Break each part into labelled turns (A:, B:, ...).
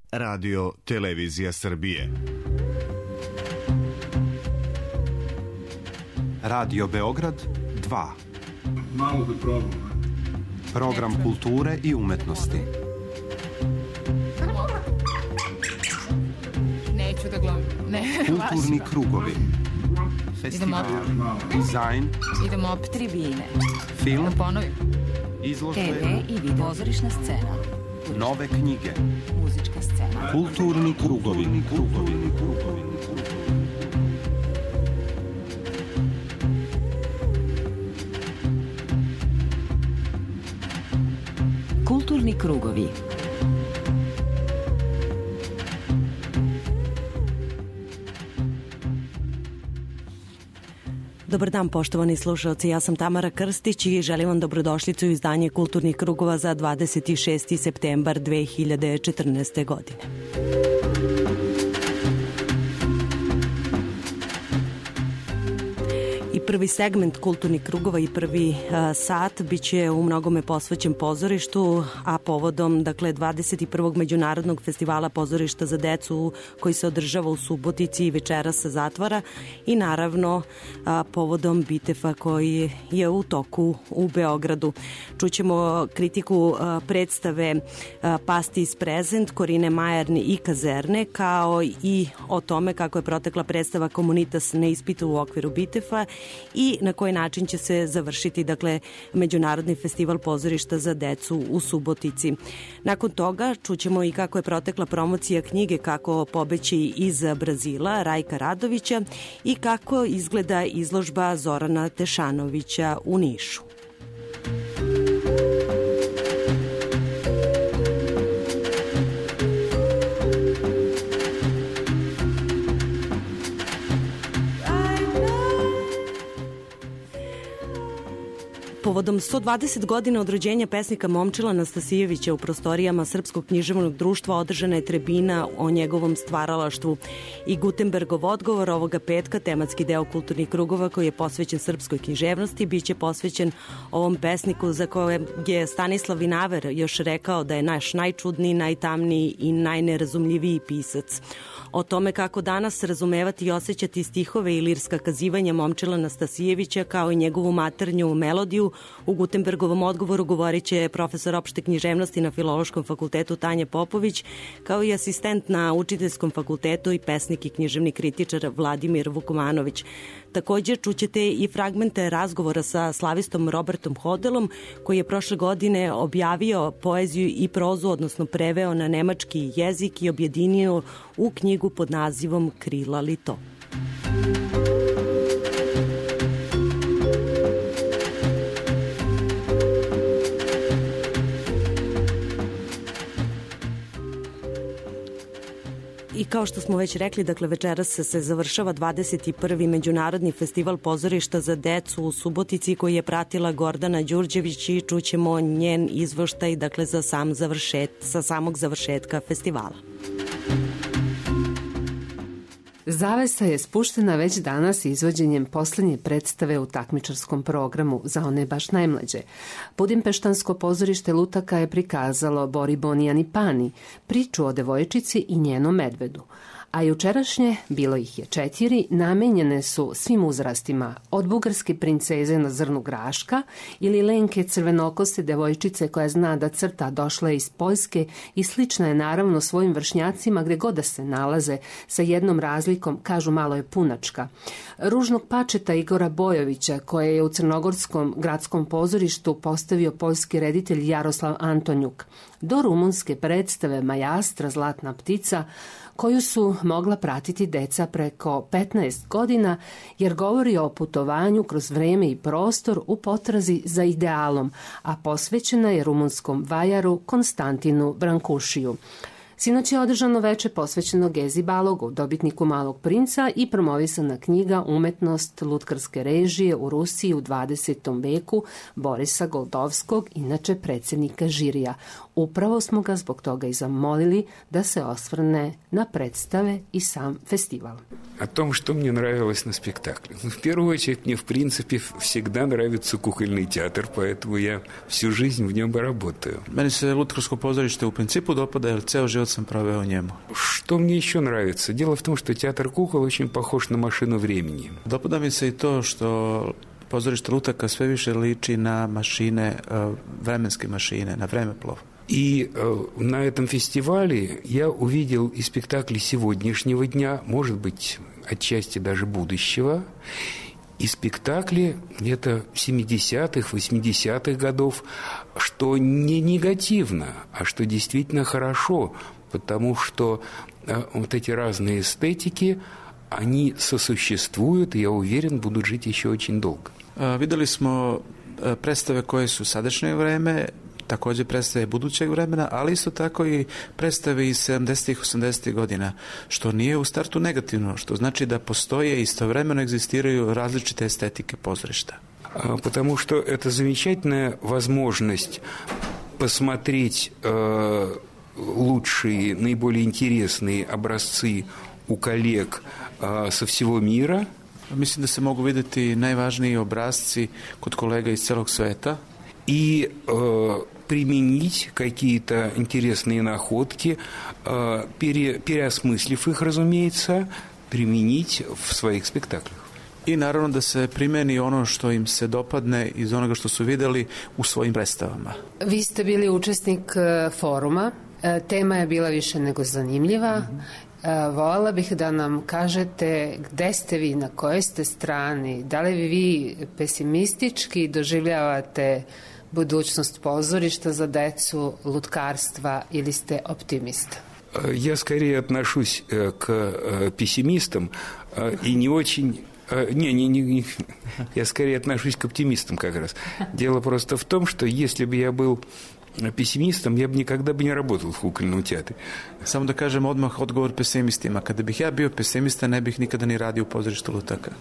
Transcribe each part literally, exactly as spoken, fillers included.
A: Radio Televizija Srbije.
B: Radio Beograd dva.
C: Malo da probam.
B: Program kulture i umetnosti.
D: Neću da glumim. Ne,
B: kulturni krugovi. Festival. Dizajn.
D: Idemo opet tribine.
B: Film.
D: Da ponovim.
B: Izložbe.
D: te ve i video. Pozorišna scena.
B: Nove knjige.
D: Muzička scena.
B: Kulturni krugovi. Kulturni krugovi.
E: Kulturni krugovi. Dobar dan, poštovani slušalci, ja sam Tamara Krstić i želim vam dobrodošlicu u izdanje Kulturnih krugova za dvadeset šesti septembar dve hiljade četrnaeste. godine. Prvi segment Kulturnih krugova i prvi a, sat biće u mnogome posvećen pozorištu, a povodom dakle dvadeset prvog Međunarodnog festivala pozorišta za decu koji se održava u Subotici i večeras se zatvara i naravno a, povodom Bitefa koji je u toku u Beogradu. Čućemo kritiku a, predstave a, Pastis Present, Korine Majerni i Kazerne, kao i o tome kako je protekla predstava Komunitas na ispitu u okviru Bitefa i na koji način će se završiti dakle Međunarodni festival pozorišta za decu u Subotici. Nakon toga čućemo i kako je protekla promocija knjige Kako pobeći iz Brazila Rajka Radovića i kako izgleda izložba Zorana Tešanovića u Nišu. Povodom sto dvadeset godina od rođenja pesnika Momčila Nastasijevića u prostorijama Srpskog književnog društva održana je tribina o njegovom stvaralaštvu i Gutenbergov odgovor ovoga petka, tematski deo Kulturnih krugova koji je posvećen srpskoj književnosti, biće posvećen ovom pesniku za koje je Stanislav Vinaver još rekao da je naš najčudniji, najtamniji i najnerazumljiviji pisac. O tome kako danas razumevati i osjećati stihove i lirska kazivanja Momčila Nastasijevića kao i njegovu maternju melodiju u Gutenbergovom odgovoru govorit će profesor opšte književnosti na Filološkom fakultetu Tanja Popović, kao i asistent na Učiteljskom fakultetu i pesnik i književni kritičar Vladimir Vukomanović. Također čućete i fragmente razgovora sa slavistom Robertom Hodelom koji je prošle godine objavio poeziju i prozu, odnosno preveo na nemački jezik i objedinio u knjigu pod nazivom Krila li to? I kao što smo već rekli, dakle večeras se, se završava dvadeset prvi Međunarodni festival pozorišta za decu u Subotici koji je pratila Gordana Đurđević i čućemo njen izveštaj dakle za sam završet, sa samog završetka festivala.
F: Zavesa je spuštena već danas izvođenjem poslednje predstave u takmičarskom programu za one baš najmlađe. Budimpeštansko pozorište Lutaka je prikazalo Bori Bonijani Pani, priču o devojčici i njenom medvedu. A jučerašnje, bilo ih je četiri, namenjene su svim uzrastima, od bugarske princeze na zrnu graška ili Lenke crvenokose devojčice koja zna da crta, došla je iz Poljske i slična je naravno svojim vršnjacima gde god da se nalaze, sa jednom razlikom, kažu malo je punačka. Ružnog pačeta Igora Bojovića, koje je u Crnogorskom gradskom pozorištu postavio poljski reditelj Jaroslav Antonjuk, do rumunske predstave Majastra Zlatna ptica, koju su mogla pratiti deca preko petnaest godina, jer govori o putovanju kroz vreme i prostor u potrazi za idealom, a posvećena je rumunskom vajaru Konstantinu Brankušiju. Sinoć je održano veče posvećeno Gezi Balogu, dobitniku Malog princa, i promovisana knjiga Umetnost lutkarske režije u Rusiji u dvadesetom veku Borisa Goldovskog, inače predsjednika žirija. Upravo smo ga zbog toga i zamolili da se osvrne na predstave i sam festival.
G: О том, что мне нравилось на спектакле. Ну, в первую очередь, мне, в принципе, всегда нравится кукольный театр, поэтому я всю жизнь в нем и работаю.
H: Meni se lutkarsko pozorište u principu dopada, jer ceo život god sam proveo u njemu.
G: Что мне еще нравится? Дело в том, что театр кукол очень похож на машину времени.
H: Dopada mi se i to što pozorište lutaka sve više liči na mašine, vremenske mašine, na vremeplov.
G: И э, на этом фестивале я увидел и спектакли сегодняшнего дня, может быть, отчасти даже будущего, и спектакли где-то семидесятых, восьмидесятых годов, что не негативно, а что действительно хорошо, потому что э, вот эти разные эстетики, они сосуществуют, и, я уверен, будут жить еще очень долго.
H: Videli smo predstave koje su sadašnje vreme, također predstave budućeg vremena, ali isto tako i predstave iz sedamdesetih, osamdesetih godina, što nije u startu negativno, što znači da postoje i istovremeno egzistiraju različite estetike pozorišta.
G: Потому что это замечательная возможность посмотреть э, лучшие, наиболее интересные образцы у коллег э, со всего мира.
H: Mislim da se mogu vidjeti najvažniji obrazci kod kolega iz celog sveta.
G: И э, применить какие-то интересные находки, э, пере, переосмыслив их, разумеется, применить в своих спектаклях.
H: I naravno da se primeni ono što im se dopadne iz onoga što su vidjeli u svojim predstavama.
F: Vi ste bili učesnik foruma. Tema je bila više nego zanimljiva. Mm-hmm. Voljela bih da nam kažete gde ste vi, na kojoj ste strani, da li vi pesimistički doživljavate budućnost pozorišta za decu, lutkarstva ili ste optimista?
G: Я скорее отношусь к пессимистам и не очень... Не, не, не, не, я скорее отношусь к оптимистам как раз. Дело просто в том, что если бы я был пессимистом, я бы никогда бы не работал в кукольном театре.
H: Samo da kažem odmah odgovor pesimistima. Kada bih ja bio pesimista, ne bih nikada ni radio u pozorištu lutaka.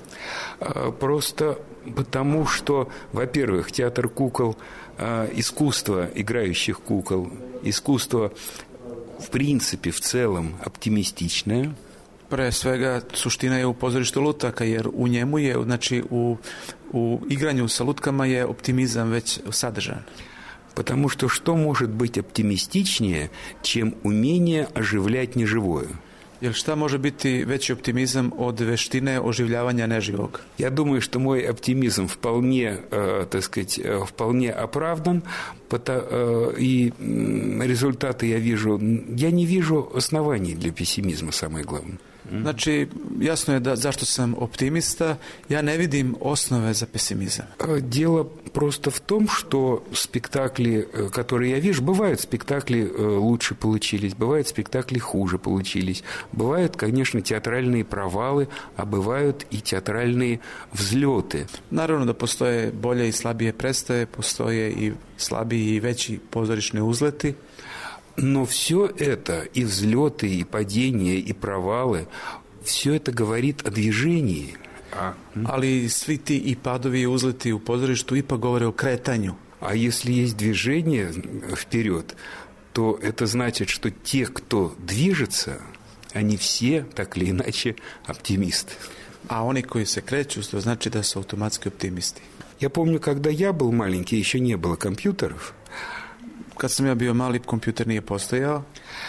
G: Просто потому, что, во-первых, театр кукол, искусство играющих кукол, искусство, в принципе, в целом оптимистичное.
H: Pre svega, suština je u pozorištu lutaka, jer u njemu je, znači u, u igranju sa lutkama je optimizam već sadržan.
G: Потому что что может быть оптимистичнее, чем умение оживлять неживое?
H: Jer šta može biti veći optimizam od veštine oživljavanja neživog?
G: Я думаю, что мой оптимизм вполне, э, так сказать, э, вполне оправдан, потому, э, и э, результаты я вижу. Я не вижу оснований для пессимизма, самое главное.
H: Znači, jasno je da zašto sam optimista, ja ne vidim osnove za pesimizam.
G: Дело просто в том, что спектакли, которые я вижу, бывают спектакли лучше получились, бывают спектакли хуже получились, бывают, конечно, театральные провалы, а бывают и театральные взлеты.
H: Naravno da postoje bolje i slabije predstave, postoje i slabiji i veći pozorišni uzleti.
G: Но все это, и взлеты, и падения, и провалы, все это говорит о движении.
H: А, ali svi ti i padovi i uzleti u pozorištu ipak govore o kretanju.
G: А если есть движение вперед, то это значит, что те, кто движется, они все, так или иначе, оптимисты.
H: А oni koji se kreću, to znači da su automatski optimisti.
G: Я помню, когда я был маленький, еще не было компьютеров.
H: Kad sam ja bio mali, kompjuter nije postojao.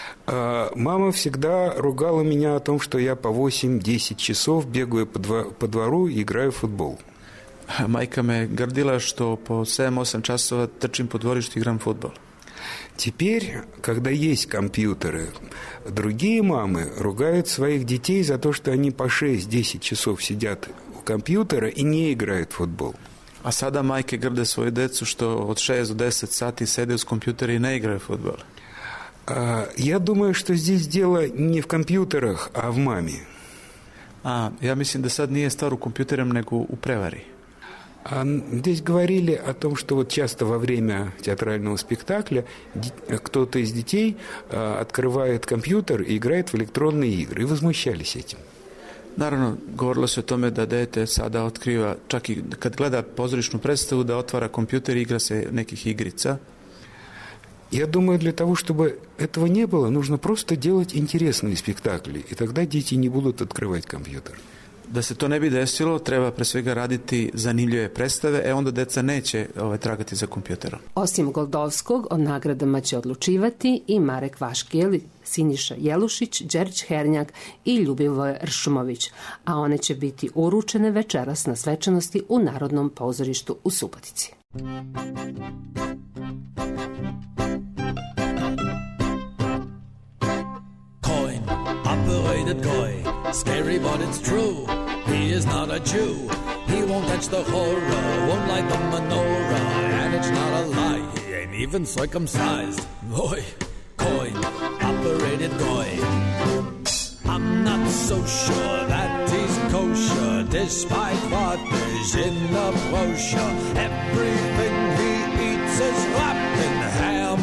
G: Мама всегда ругала меня о том, что я по восемь-десять часов бегаю по, двор, по двору и играю в футбол.
H: Majka me grdila što po sedam-osam časova trčim po dvorištu i igram fudbal.
G: Теперь, когда есть компьютеры, другие мамы ругают своих детей за то, что они по шесть-десять часов сидят у компьютера и не играют в футбол.
H: A sada majke grde svoju decu što od šest do deset sati sede uz kompjuter i ne igraju fudbal.
G: Я думаю, что здесь дело не в компьютерах, а в маме.
H: A, ja mislim da sad nije stvar u kompjuterima, nego u prevari.
G: А здесь говорили о том, что вот часто во время театрального спектакля кто-то из детей открывает компьютер и играет в электронные игры, и возмущались этим.
H: Naravno, govorilo se o tome da dete sada otkriva, čak i kad gleda pozorišnu predstavu, da otvara kompjuter i igra se nekih igrica.
G: Я думаю, для того, чтобы этого не было, нужно просто делать интересные спектакли, и тогда дети не будут открывать компьютер.
H: Da se to ne bi desilo, treba pre svega raditi zanimljive predstave, e onda deca neće ovaj, tragati za kompjuterom.
F: Osim Goldovskog, o nagradama će odlučivati i Marek Vaškijeli, Siniša Jelušić, Đerđ Hernjak i Ljubivoje Ršumović, a one će biti uručene večeras na svečanosti u Narodnom pozorištu u Subotici.
I: Coin, operated goy, scary but it's true. He is not a Jew. He won't touch the horror, won't light the menorah, and it's not a lie. He ain't even circumcised. Boy, coin, operated goy. I'm not so sure that he's kosher, despite what is in the brochure. Everything he eats is wrapped in ham.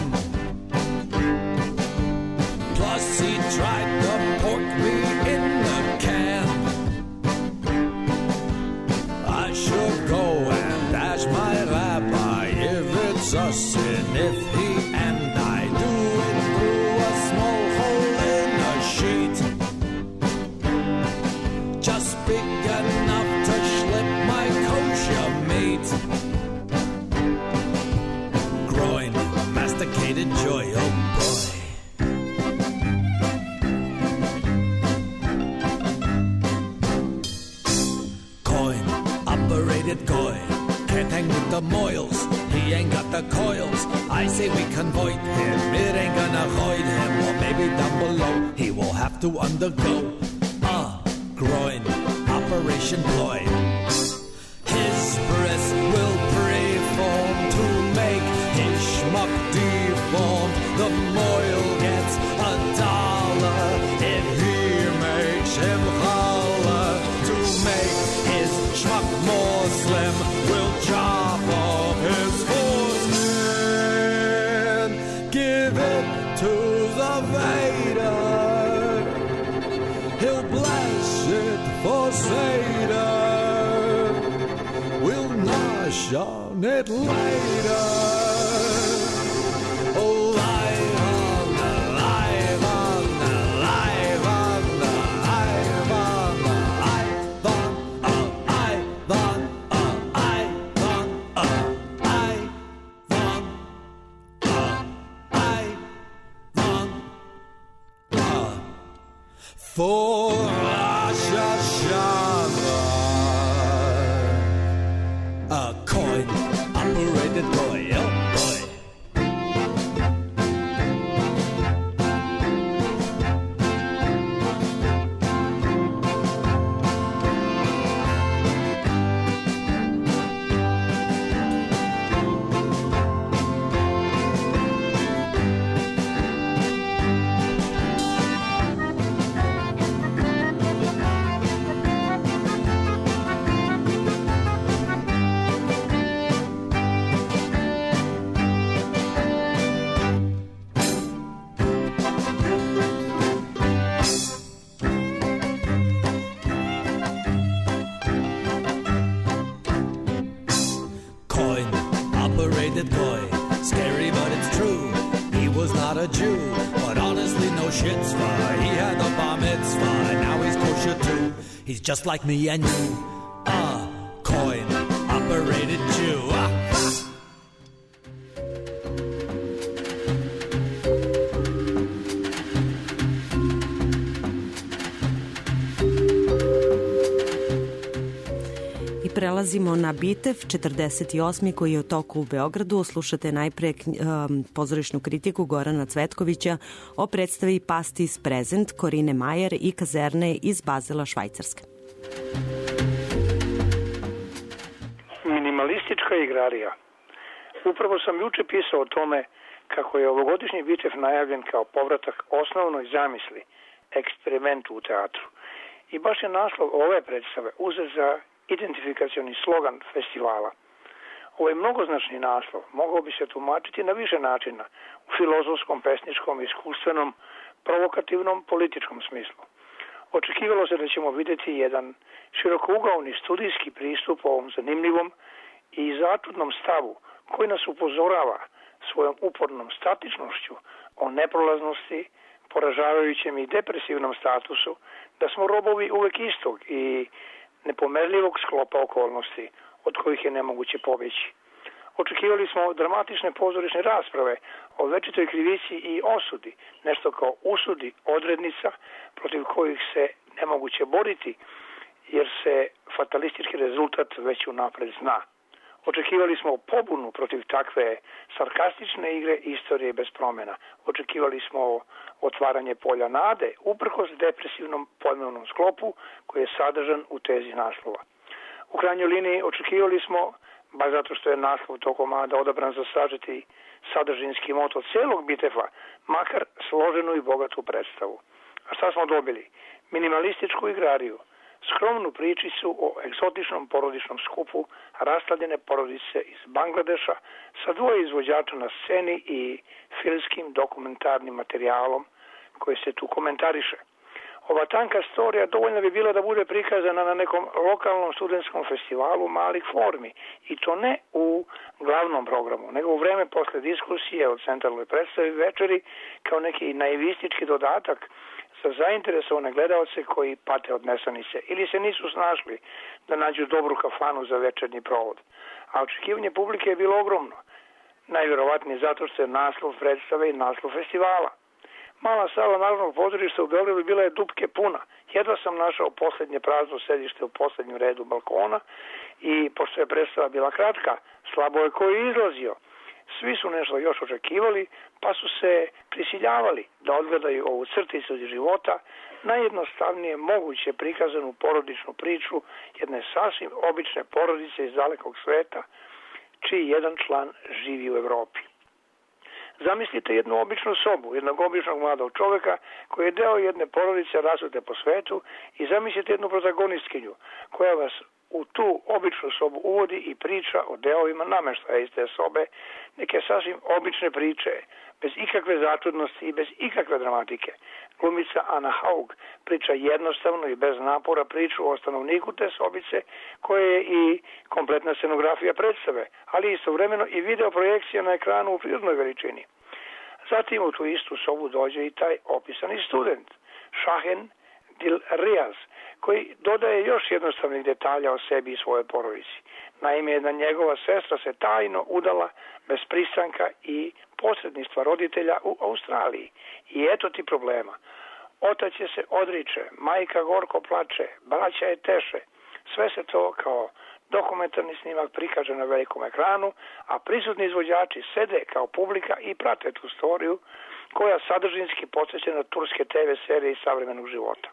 I: Plus he tried to pork me in the can. I should go and ask my rabbi if it's a sin if he and I do it through a small hole in a sheet, just big enough to slip my kosher meat. Groin, masticated joy, oh boy. Coin, operated goy, can't hang with the moils, he ain't got the coils. I say we convoy him, it ain't gonna void him, or maybe down below he will have to undergo a groin operation ploy. His breast will preform to make his schmuck deform. The moil gets a dollar if he makes him holler. To make his schmuck more slim, we'll chop off his foreskin. Give it to the Vader, he'll bless it for Seder. We'll nosh on it later. Oh, live on the, live on the, live on the, live on the, live on, uh, live on, uh, live on, uh, live on, uh, live on, uh, for Rosh Hashanah. A coin operated boy, oh boy. Coin, operated boy, scary but it's true. He was not a Jew, but honestly no shit's far. He had a bar mitzvah, now he's kosher too. He's just like me and you. Ah, coin, operated Jew. Ah.
E: Prelazimo na Bitev četrdeset osmi koji je u toku u Beogradu. Slušate najpre um, pozorišnu kritiku Gorana Cvetkovića o predstavi Pastis Prezent Korine Majer i Kazerne iz Bazela, Švajcarske.
J: Minimalistička igrarija. Upravo sam juče pisao o tome kako je ovogodišnji Bitev najavljen kao povratak osnovnoj zamisli, eksperimentu u teatru. I baš je naslov ove predstave uzet za identifikacioni slogan festivala. Ovaj mnogoznačni naslov mogao bi se tumačiti na više načina, u filozofskom, pesničkom, iskustvenom, provokativnom, političkom smislu. Očekivalo se da ćemo vidjeti jedan širokougaoni studijski pristup ovom zanimljivom i začudnom stavu koji nas upozorava svojom upornom statičnošću o neprolaznosti, poražavajućem i depresivnom statusu, da smo robovi uvek istog i nepomerljivog sklopa okolnosti od kojih je nemoguće pobeći. Očekivali smo dramatične pozorišne rasprave o večitoj krivici i osudi, nešto kao usudi odrednica protiv kojih se nemoguće boriti, jer se fatalistički rezultat već unapred zna. Očekivali smo pobunu protiv takve sarkastične igre istorije bez promjena. Očekivali smo otvaranje polja nade, uprkos depresivnom pojmovnom sklopu koji je sadržan u tezi naslova. U krajnjoj liniji očekivali smo, baš zato što je naslov tog komada odabran za sažeti sadržinski moto celog Bitefa, makar složenu i bogatu predstavu. A šta smo dobili? Minimalističku igrariju, skromnu pričicu o egzotičnom porodičnom skupu rastavljene porodice iz Bangladeša sa dvoje izvođača na sceni i filmskim dokumentarnim materijalom koji se tu komentariše. Ova tanka storija dovoljna bi bila da bude prikazana na nekom lokalnom studentskom festivalu malih formi i to ne u glavnom programu, nego u vreme posle diskusije o centralnoj predstavi večeri kao neki naivistički dodatak za zainteresovane gledalce koji pate od nesanice ili se nisu snašli da nađu dobru kafanu za večernji provod. A očekivanje publike je bilo ogromno. Najvjerovatnije zato što je naslov predstave i naslov festivala. Mala sala Narodnog pozorišta u Beogradu bila je dupke puna. Jedva sam našao posljednje prazno sedište u posljednjem redu balkona i pošto je predstava bila kratka, slabo je koji izlazio. Svi su nešto još očekivali, pa su se prisiljavali da odgledaju ovu crticu iz života, najjednostavnije moguće prikazanu porodičnu priču jedne sasvim obične porodice iz dalekog sveta, čiji jedan član živi u Evropi. Zamislite jednu običnu sobu, jednog običnog mladog čovjeka koji je deo jedne porodice rasute po svetu i zamislite jednu protagonistkinju koja vas u tu običnu sobu uvodi i priča o deovima nameštaja iz te sobe, neke sasvim obične priče, bez ikakve začudnosti i bez ikakve dramatike. Glumica Anna Haug priča jednostavno i bez napora priču o stanovniku te sobice, koje je i kompletna scenografija predstave, ali istovremeno i video projekcija na ekranu u prirodnoj veličini. Zatim u tu istu sobu dođe i taj opisani student, Shahen Dil Riaz, koji dodaje još jednostavnih detalja o sebi i svojoj porodici. Naime, jedna njegova sestra se tajno udala bez pristanka i posredništva roditelja u Australiji. I eto ti problema. Otac je se odriče, majka gorko plače, braća je teše. Sve se to kao dokumentarni snimak prikaže na velikom ekranu, a prisutni izvođači sede kao publika i prate tu storiju koja sadržinski podsjeća na turske te ve serije iz savremenog života.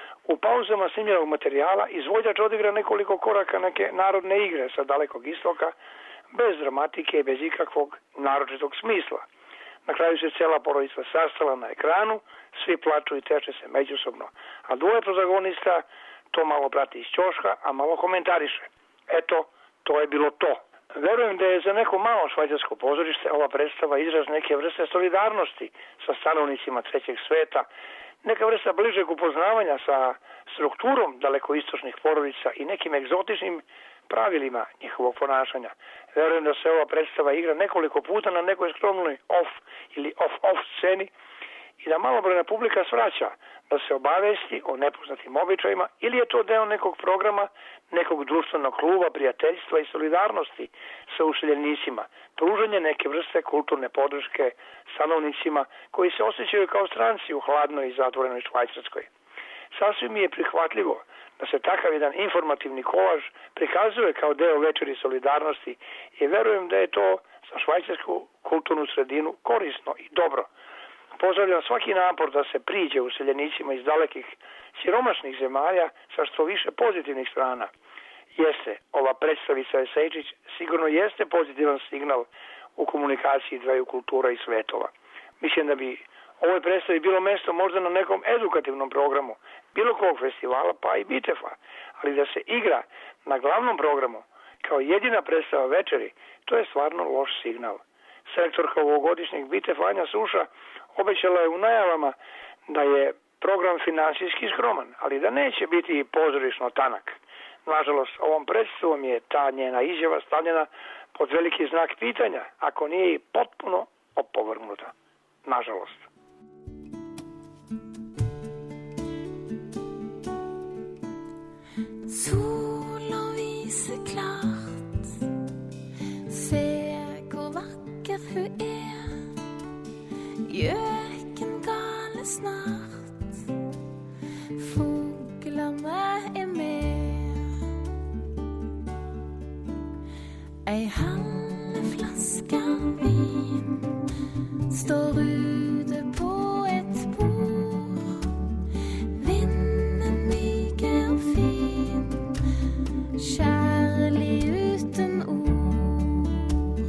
J: U pauzama snimljenog materijala izvođač odigra nekoliko koraka neke narodne igre sa dalekog istoka, bez dramatike i bez ikakvog naročitog smisla. Na kraju se cela porodica sastala na ekranu, svi plaču i teče se međusobno, a dvoje protagonista to malo prati iz ćoška, a malo komentariše. Eto, to je bilo to. Verujem da je za neko malo švajcarsko pozorište ova predstava izraz neke vrste solidarnosti sa stanovnicima trećeg sveta, neka vrsta bližeg upoznavanja sa strukturom dalekoistočnih porodica i nekim egzotičnim pravilima njihovog ponašanja. Verujem da se ova predstava igra nekoliko puta na nekoj skromnoj off ili off-off sceni i da malobrojna publika svraća da se obavesti o nepoznatim običajima ili je to deo nekog programa, nekog društvenog kluba, prijateljstva i solidarnosti sa ušeljenicima, pružanje neke vrste kulturne podrške stanovnicima koji se osjećaju kao stranci u hladnoj i zatvorenoj Švajcarskoj. Sasvim mi je prihvatljivo da se takav jedan informativni kolaž prikazuje kao deo večeri solidarnosti i verujem da je to za švajcarsku kulturnu sredinu korisno i dobro. Pozdravljam svaki napor da se priđe useljenicima iz dalekih siromašnih zemalja sa što više pozitivnih strana. Jeste, ova predstavica Esejčić sigurno jeste pozitivan signal u komunikaciji dveju kultura i svetova. Mislim da bi ovoj predstavi bilo mesto možda na nekom edukativnom programu, bilo kog festivala, pa i Bitefa, ali da se igra na glavnom programu kao jedina predstava večeri, to je stvarno loš signal. Selektorka ovogodišnjeg Bitefa Anja Suša obećala je u najavama da je program finansijski skroman, ali da neće biti pozorišno tanak. Nažalost, ovom predstavom je ta njena izjava stavljena pod veliki znak pitanja, ako nije i potpuno opovrgnuta. Nažalost.
K: Ei halv flaske vin står ute på et bord. Vinden myker og fin, kjærlig uten ord.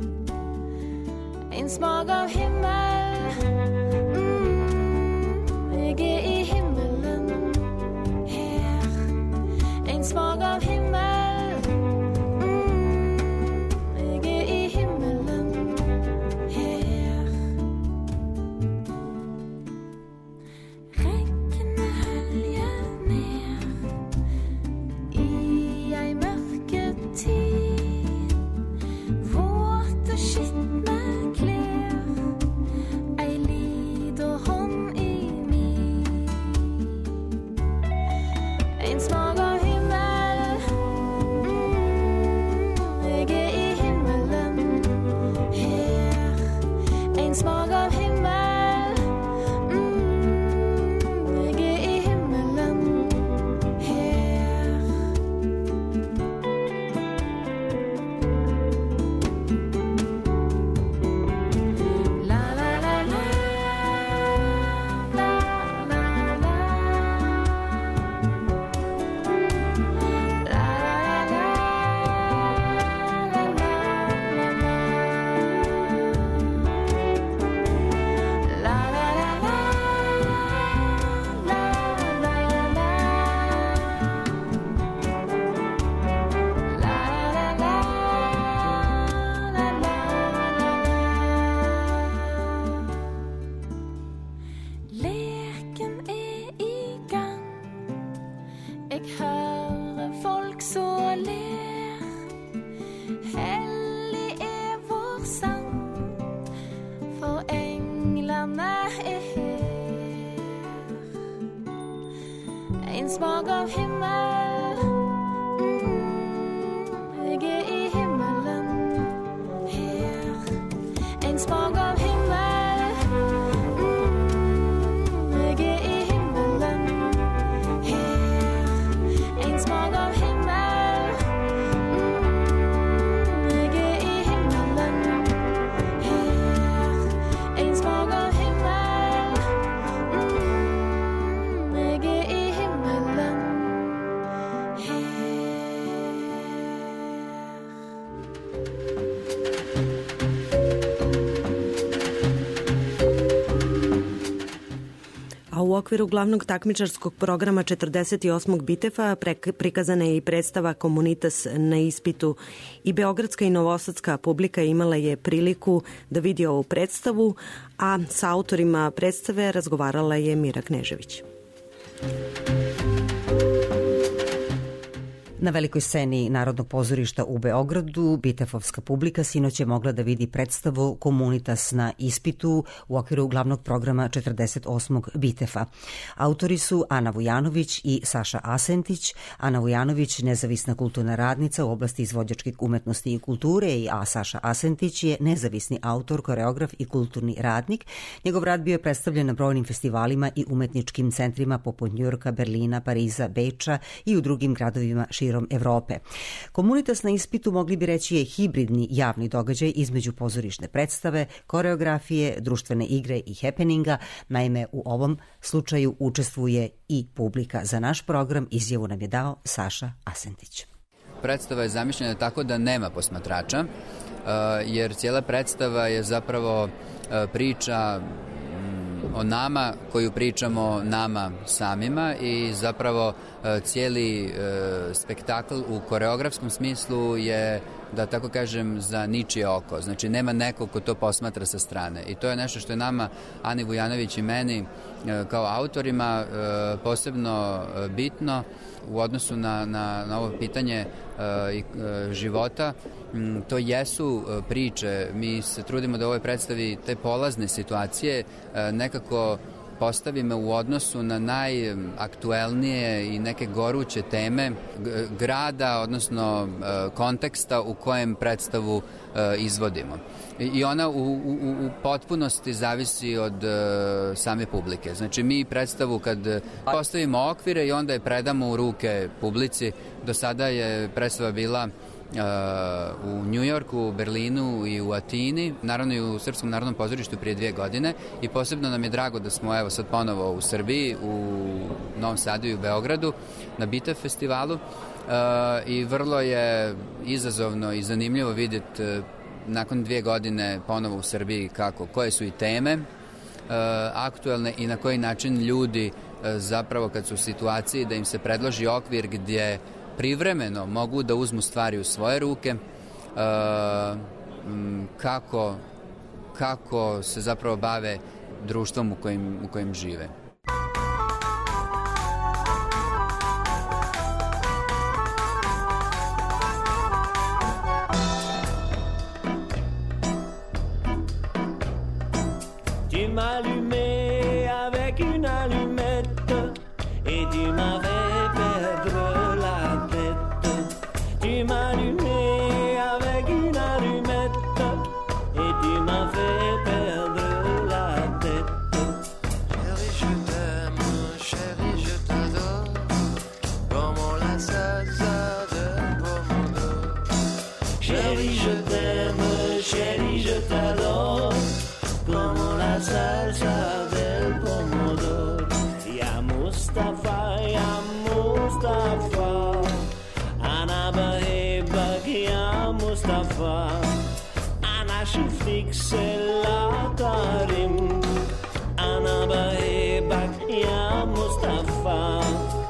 K: En smak av himmel, mm, jeg er i himmelen her. En smak av himmel,
E: U okviru glavnog takmičarskog programa četrdeset osmog Bitefa prikazana je i predstava Komunitas na ispitu i beogradska i novosadska publika imala je priliku da vidi ovu predstavu, a sa autorima predstave razgovarala je Mira Knežević.
L: Na velikoj sceni Narodnog pozorišta u Beogradu Bitefovska publika sinoć je mogla da vidi predstavu Komunitas na ispitu u okviru glavnog programa četrdeset osmog Bitefa. Autori su Ana Vujanović i Saša Asentić. Ana Vujanović, nezavisna kulturna radnica u oblasti izvođačkih umetnosti i kulture, a Saša Asentić je nezavisni autor, koreograf i kulturni radnik. Njegov rad bio je predstavljen na brojnim festivalima i umetničkim centrima poput Njujorka, Berlina, Pariza, Beča i u drugim gradovima širom Evrope. Komunitas na ispitu mogli bi reći je hibridni javni događaj između pozorišne predstave, koreografije, društvene igre i happeninga. Naime, u ovom slučaju učestvuje i publika. Za naš program izjavu nam je dao Saša Asentić.
M: Predstava je zamišljena tako da nema posmatrača, jer cijela predstava je zapravo priča o nama koju pričamo nama samima i zapravo cijeli spektakl u koreografskom smislu je, da tako kažem, za ničije oko. Znači nema nekog ko to posmatra sa strane i to je nešto što je nama, Ani Vujanović i meni kao autorima, posebno bitno u odnosu na, na, na ovo pitanje života. To jesu priče, mi se trudimo da u ovoj predstavi te polazne situacije nekako postavimo u odnosu na najaktuelnije i neke goruće teme grada, odnosno konteksta u kojem predstavu izvodimo. I ona u, u, u potpunosti zavisi od same publike. Znači mi predstavu kad postavimo okvire i onda je predamo u ruke publici. Do sada je predstava bila u Njujorku, Berlinu i u Atini, naravno i u Srpskom narodnom pozorištu prije dvije godine i posebno nam je drago da smo evo sad ponovo u Srbiji, u Novom Sadu i u Beogradu na Bitev festivalu i vrlo je izazovno i zanimljivo vidjeti nakon dvije godine ponovo u Srbiji kako, koje su i teme aktuelne i na koji način ljudi zapravo kad su u situaciji da im se predloži okvir gdje privremeno mogu da uzmu stvari u svoje ruke, kako, kako se zapravo bave društvom u kojim, u kojim žive.
N: Tu m'allumais avec une allumette et tu m'avais perdre la tête. Tu m'allumais avec une allumette et tu m'avais perdre la tête.
O: Chérie, je t'aime, chérie, je t'adore, comme la salsa del pomodoro.
N: Chérie, je t'aime, chérie, je t'adore, como la salsa del pomodoro. Ya Mustafa, ya Mustafa, ana behebak ya Mustafa, ana shufik selatarim, ana behebak ya Mustafa.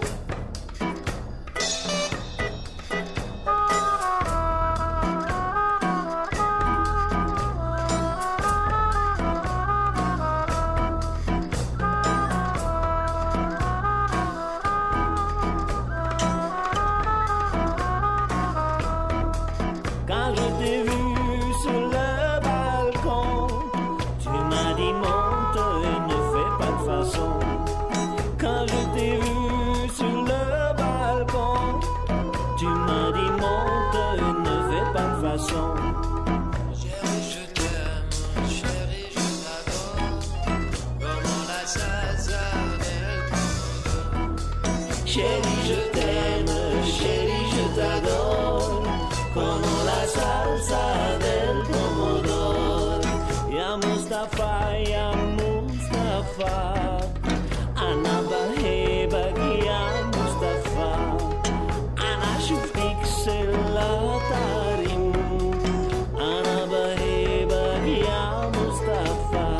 N: Quand je t'ai vu sur le balcon, tu m'as dit monte et ne fais pas de façon. Quand je t'ai vu sur le balcon, tu m'as dit monte et ne fais pas de façon.
O: Chérie, je t'aime, chérie, je t'adore, comme la salsa del pomodoro.
N: Chérie, je t'aime, chérie, je t'adore, como la salsa del pomodoro. Ya Mustafa, ya Mustafa, ana behebak ya Mustafa, ana shufik selatarim, ana behebak ya Mustafa.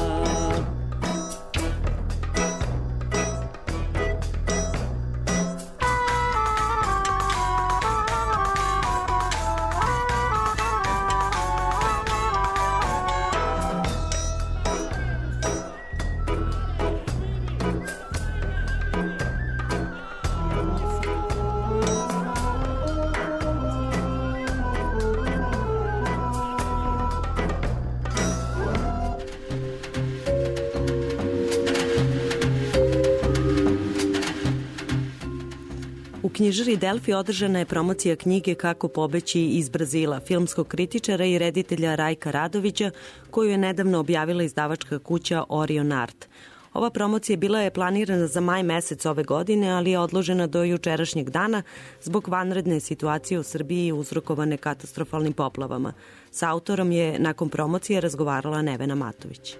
E: U knjižari Delfi održana je promocija knjige Kako pobeći iz Brazila, filmskog kritičara i reditelja Rajka Radovića, koju je nedavno objavila izdavačka kuća Orion Art. Ova promocija bila je planirana za maj mesec ove godine, ali je odložena do jučerašnjeg dana zbog vanredne situacije u Srbiji uzrokovane katastrofalnim poplavama. Sa autorom je nakon promocije razgovarala Nevena Matović.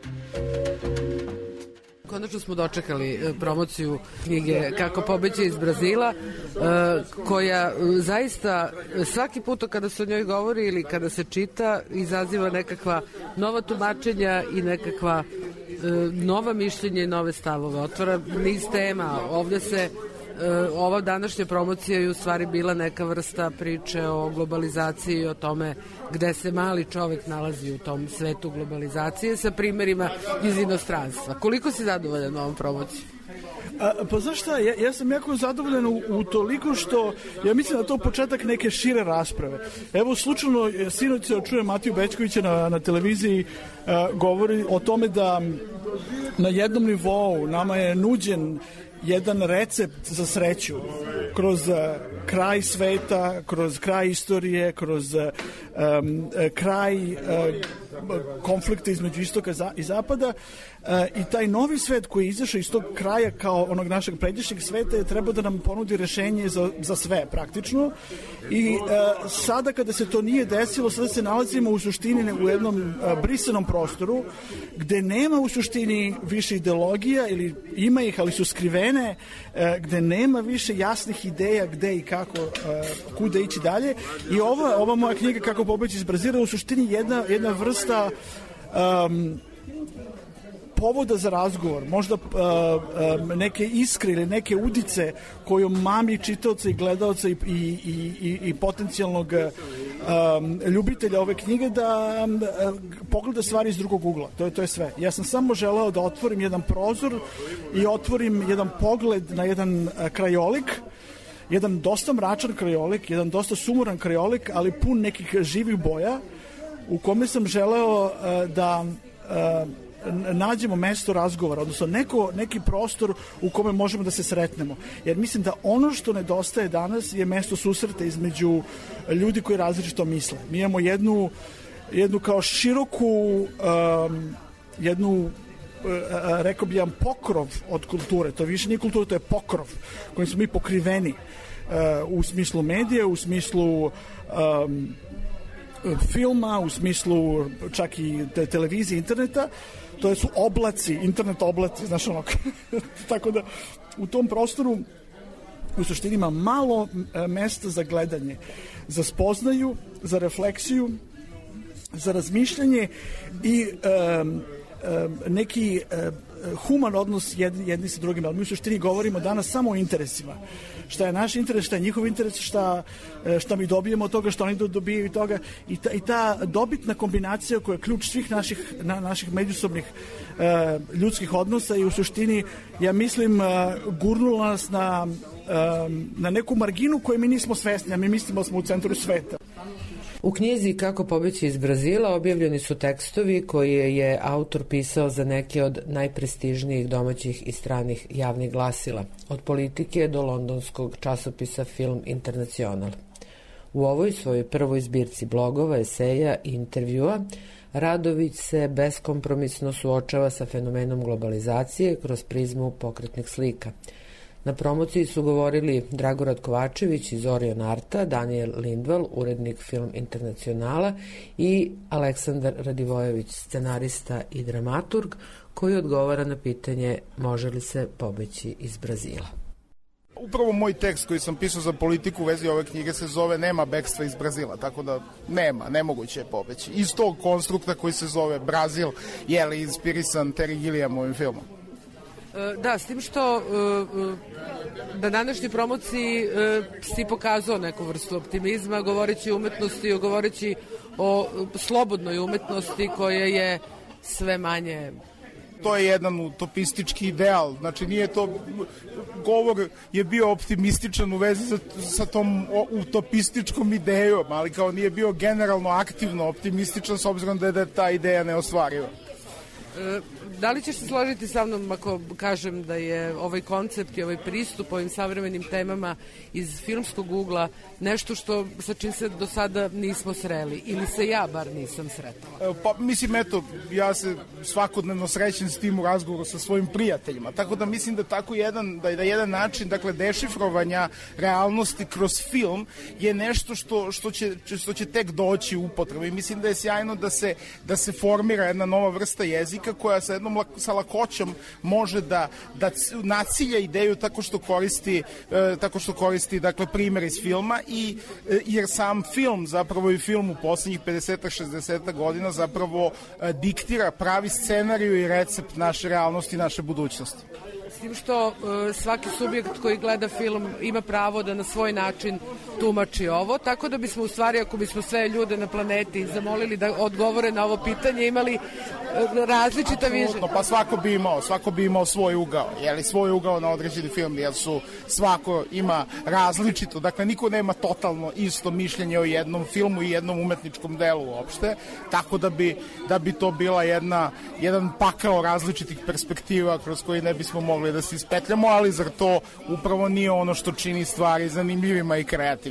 P: Konačno smo dočekali promociju knjige Kako pobeći iz Brazila, koja zaista svaki put kada se o njoj govori ili kada se čita izaziva nekakva nova tumačenja i nekakva nova mišljenja i nove stavove. Otvara niz tema. Ovde se ova današnja promocija je u stvari bila neka vrsta priče o globalizaciji i o tome gde se mali čovek nalazi u tom svetu globalizacije sa primerima iz inostranstva. Koliko si zadovoljan ovom promocijom?
Q: A, pa znaš šta, ja, ja sam jako zadovoljan u, u toliko što ja mislim da to početak neke šire rasprave. Evo slučajno sinoć se čuje Matiju Bećkovića na, na televiziji a, govori o tome da na jednom nivou nama je nuđen jedan recept za sreću kroz uh, kraj sveta, kroz kraj istorije, kroz um, kraj uh, konflikta između istoka i zapada i taj novi svet koji je izašao iz tog kraja kao onog našeg pređašnjeg sveta je trebao da nam ponudi rešenje za, za sve praktično i sada kada se to nije desilo, sada se nalazimo u suštini u jednom brisanom prostoru gde nema u suštini više ideologija ili ima ih, ali su skrivene, gde nema više jasnih ideja gde i kako, kuda ići dalje i ova, ova moja knjiga Kako pobeći iz Brazila u suštini jedna, jedna vrsta um, povoda za razgovor, možda uh, uh, neke iskre ili neke udice koju mami čitaoca i gledaoca i, i, i, i potencijalnog um, ljubitelja ove knjige da um, pogleda stvari iz drugog ugla. To je, to je sve. Ja sam samo želeo da otvorim jedan prozor i otvorim jedan pogled na jedan uh, krajolik, jedan dosta mračan krajolik, jedan dosta sumoran krajolik, ali pun nekih živih boja, u kome sam želeo uh, da uh, nađemo mesto razgovora, odnosno neko, neki prostor u kome možemo da se sretnemo. Jer mislim da ono što nedostaje danas je mesto susreta između ljudi koji različito misle. Mi imamo jednu, jednu kao široku, um, jednu uh, rekao bi jedan pokrov od kulture. To više nije kultura, to je pokrov kojim smo mi pokriveni uh, u smislu medija, u smislu um, filma, u smislu čak i te, televizije, interneta. To su oblaci, internet oblaci, znaš ono. Tako da u tom prostoru u suštini ima malo mesta za gledanje, za spoznaju, za refleksiju, za razmišljanje i um, um, neki um, human odnos jedni, jedni sa drugim, ali mi u suštini govorimo danas samo o interesima. Šta je naš interes, šta je njihov interes, šta, šta mi dobijemo od toga, šta oni dobijaju od toga i ta, i ta dobitna kombinacija koja je ključ svih naših, na, naših međusobnih uh, ljudskih odnosa i u suštini, ja mislim, uh, gurnula nas na, uh, na neku marginu koju mi nismo svesni, a mi mislimo da smo u centru sveta.
P: U knjizi Kako pobeći iz Brazila objavljeni su tekstovi koje je autor pisao za neke od najprestižnijih domaćih i stranih javnih glasila, od Politike do londonskog časopisa Film Internacional. U ovoj svojoj prvoj zbirci blogova, eseja i intervjua Radović se beskompromisno suočava sa fenomenom globalizacije kroz prizmu pokretnih slika. Na promociji su govorili Dragorad Kovačević iz Orion Arta, Daniel Lindvall, urednik Film Internacionala i Aleksandar Radivojević, scenarista i dramaturg, koji odgovara na pitanje može li se pobeći iz Brazila.
R: Upravo moj tekst koji sam pisao za Politiku u vezi ove knjige se zove Nema bekstva iz Brazila, tako da nema, nemoguće je pobeći. Iz tog konstrukta koji se zove Brazil, je li inspirisan Terry Gilliamovim filmom.
P: Da, s tim što na današnjoj promociji si pokazao neku vrstu optimizma, govoreći o umetnosti, govoreći o slobodnoj umetnosti koja je sve manje...
R: To je jedan utopistički ideal, znači nije to, govor je bio optimističan u vezi sa, sa tom utopističkom idejom, ali kao nije bio generalno aktivno optimističan s obzirom da je, da je ta ideja neostvariva.
P: Da li ćeš se složiti sa mnom ako kažem da je ovaj koncept i ovaj pristup ovim savremenim temama iz filmskog ugla nešto što sa čim se do sada nismo sreli ili se ja bar nisam sretala?
R: Pa mislim, eto, ja se svakodnevno srećem s tim u razgovoru sa svojim prijateljima, tako da mislim da tako jedan, da je da jedan način, dakle, dešifrovanja realnosti kroz film je nešto što, što, će, što će tek doći u upotrebu i mislim da je sjajno da se, da se formira jedna nova vrsta jezika koja sa jednom sa lakoćom može da, da nacilja ideju tako što koristi, e, tako što koristi dakle, primjer iz filma i e, jer sam film zapravo i film u poslednjih pedeset šezdeset godina zapravo e, diktira pravi scenariju i recept naše realnosti i naše budućnosti.
P: S tim što uh, svaki subjekt koji gleda film ima pravo da na svoj način tumači ovo, tako da bismo u stvari, ako bismo sve ljude na planeti zamolili da odgovore na ovo pitanje, imali uh, različita viđenja.
R: Pa svako bi imao, svako bi imao svoj ugao, jeli svoj ugao na određeni film, jer su svako ima različito, dakle niko nema totalno isto mišljenje o jednom filmu i jednom umetničkom delu uopšte, tako da bi, da bi to bila jedna, jedan pakao različitih perspektiva kroz koji ne bismo mogli da se ispetljamo, ali zar to upravo nije ono što čini stvari zanimljivima i kreativnima?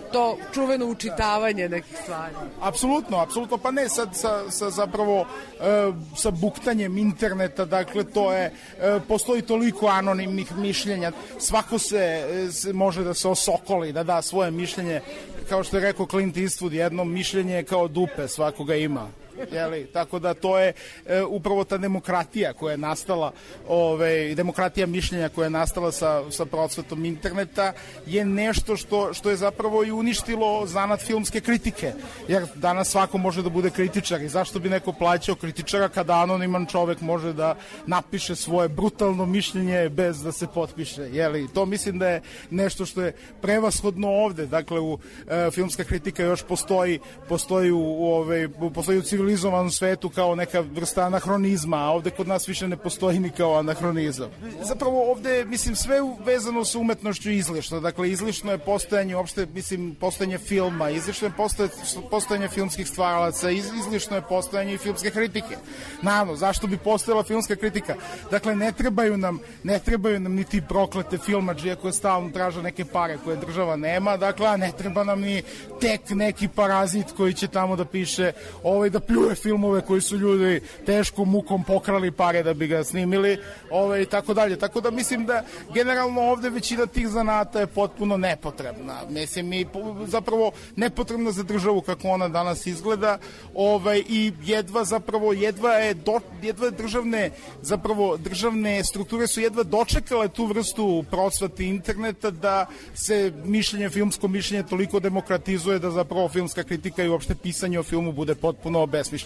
P: to čuveno učitavanje nekih stvari.
R: Apsolutno, apsolutno, pa ne sad sa, sa zapravo e, sa buktanjem interneta, dakle to je, e, postoji toliko anonimnih mišljenja, svako se, se može da se osokoli, da da svoje mišljenje, kao što je rekao Clint Eastwood, jedno mišljenje kao dupe, svakoga ima. Jeli, tako da to je e, upravo ta demokratija koja je nastala, ove, demokratija mišljenja koja je nastala sa, sa procvetom interneta je nešto što, što je zapravo i uništilo zanat filmske kritike, jer danas svako može da bude kritičar i zašto bi neko plaćao kritičara kada anoniman čovek može da napiše svoje brutalno mišljenje bez da se potpiše, jeli, to mislim da je nešto što je prevashodno ovde, dakle u e, filmska kritika još postoji postoji u, u, ove, postoji u civilizovanom svetu kao neka vrsta anahronizma, a ovde kod nas više ne postoji ni kao anahronizam. Zapravo ovde, mislim, sve vezano sa umetnošću izlišno, dakle izlišno je postojanje, uopšte, mislim, postojanje filma, izlišno je postojanje filmskih stvaralaca, iz, izlišno je postojanje i filmske kritike. Naravno, zašto bi postojala filmska kritika? Dakle, ne trebaju nam, ne trebaju nam ni ti proklete filmadžije koje stalno traže neke pare koje država nema, dakle, a ne treba nam ni tek neki parazit koji će tamo da piše, ovaj, da pljuje filmove koji su ljudi teškom mukom pokrali pare da bi ga snimili, ovaj, i tako dalje. Tako da mislim da generalno ovde većina tih zanata je potpuno nepotrebna. Mislim, i zapravo nepotrebna za državu kako ona danas izgleda, ovaj, i jedva zapravo, jedva je, do, jedva državne, zapravo državne strukture su jedva dočekale tu vrstu procvata interneta da se mišljenje, filmsko mišljenje toliko demokratizuje da zapravo filmska kritika i uopšte pisanje o filmu bude potpuno besmišljeno.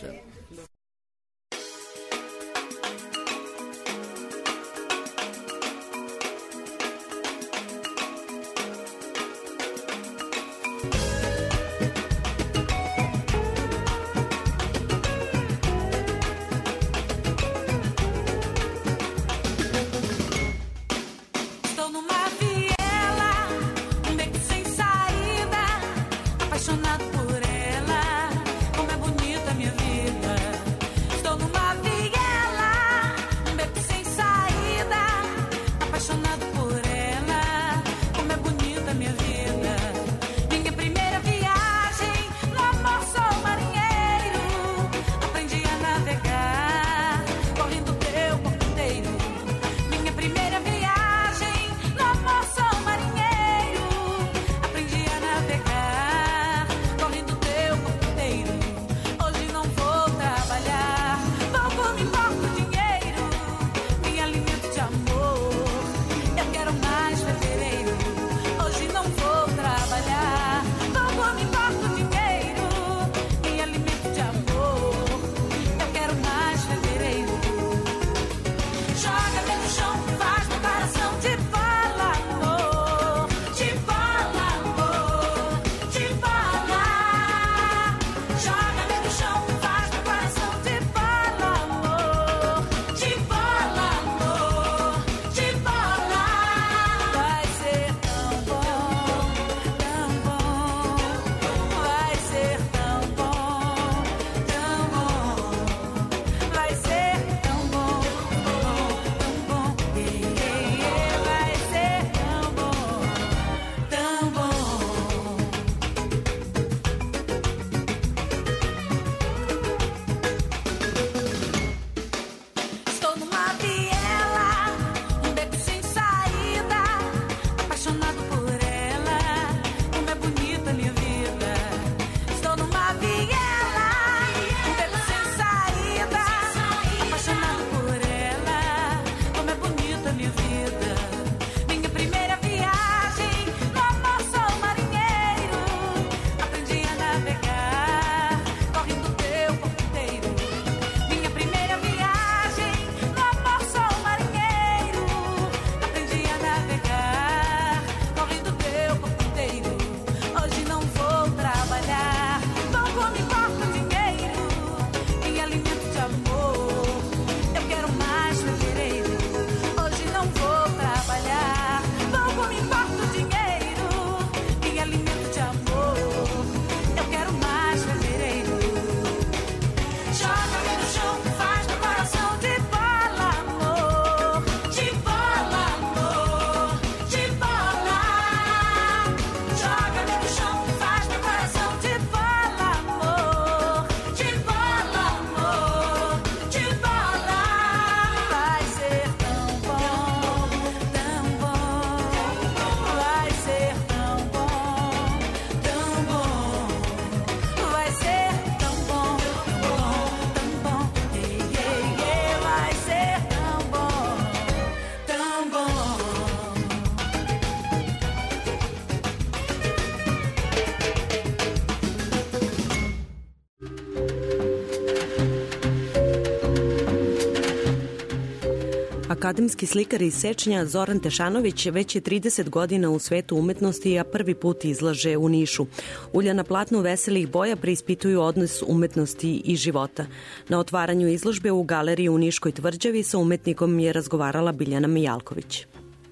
K: Apaixonado por ela, como é bonita a minha vida.
E: akademski slikar iz Sečnja Zoran Tešanović već je trideset godina u svetu umetnosti, a prvi put izlaže u Nišu. Ulja na platnu veselih boja preispituju odnos umetnosti i života. Na otvaranju izložbe u galeriji u Niškoj tvrđavi sa umetnikom je razgovarala Biljana Mijalković.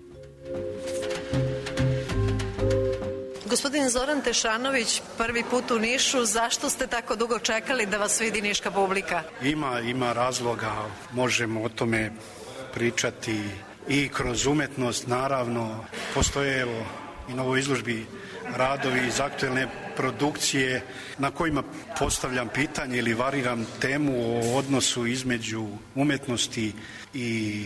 S: Gospodin Zoran Tešanović, prvi put u Nišu, zašto ste tako dugo čekali da vas vidi niška publika?
T: Ima, ima razloga, možemo o tome pričati i kroz umetnost, naravno. Postoje evo, i na ovoj izložbi radovi iz aktuelne produkcije na kojima postavljam pitanje ili variram temu o odnosu između umetnosti i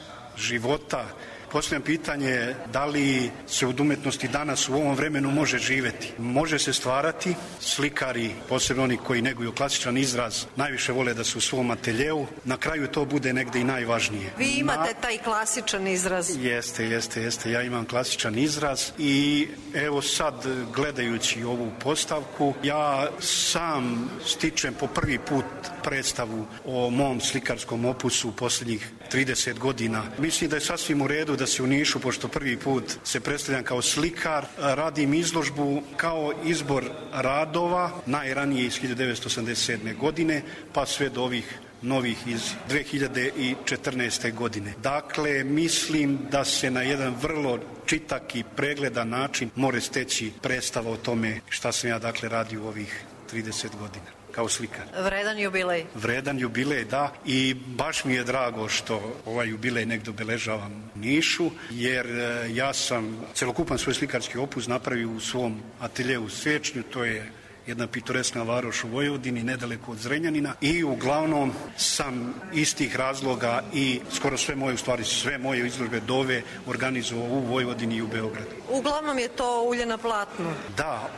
T: života. Postavljam pitanje da li se od umetnosti danas u ovom vremenu može živeti. Može se stvarati, slikari, posebno oni koji neguju klasičan izraz, najviše vole da su u svom ateljeu, na kraju to bude negde i najvažnije.
S: Vi imate taj klasičan izraz.
T: Jeste, jeste, jeste, ja imam klasičan izraz i evo sad gledajući ovu postavku, ja sam stičem po prvi put predstavu o mom slikarskom opusu u posljednjih trideset godina. Mislim da je sasvim u redu da se u Nišu, pošto prvi put se predstavljam kao slikar, radim izložbu kao izbor radova, najranije iz hiljadu devetsto osamdeset sedme. godine, pa sve do ovih novih iz dve hiljade četrnaeste. godine. Dakle, mislim da se na jedan vrlo čitak i pregledan način more steći predstava o tome šta sam ja dakle radio u ovih trideset godina kao slikar.
S: Vredan jubilej.
T: Vredan jubilej, da. I baš mi je drago što ovaj jubilej negdje obeležavam u Nišu, jer ja sam celokupan svoj slikarski opus napravio u svom ateljeu u Sečnju, to je jedna pitoreskna varoš u Vojvodini, nedaleko od Zrenjanina, i uglavnom sam iz tih razloga i skoro sve moje, u stvari sve moje izložbe dove organizovao u Vojvodini i u Beogradu.
S: Uglavnom je to ulje na platnu.
T: Da,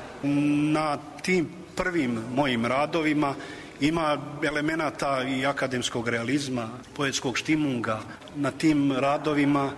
T: na tim prvim mojim radovima ima elemenata i akademskog realizma, poetskog štimunga. Na tim radovima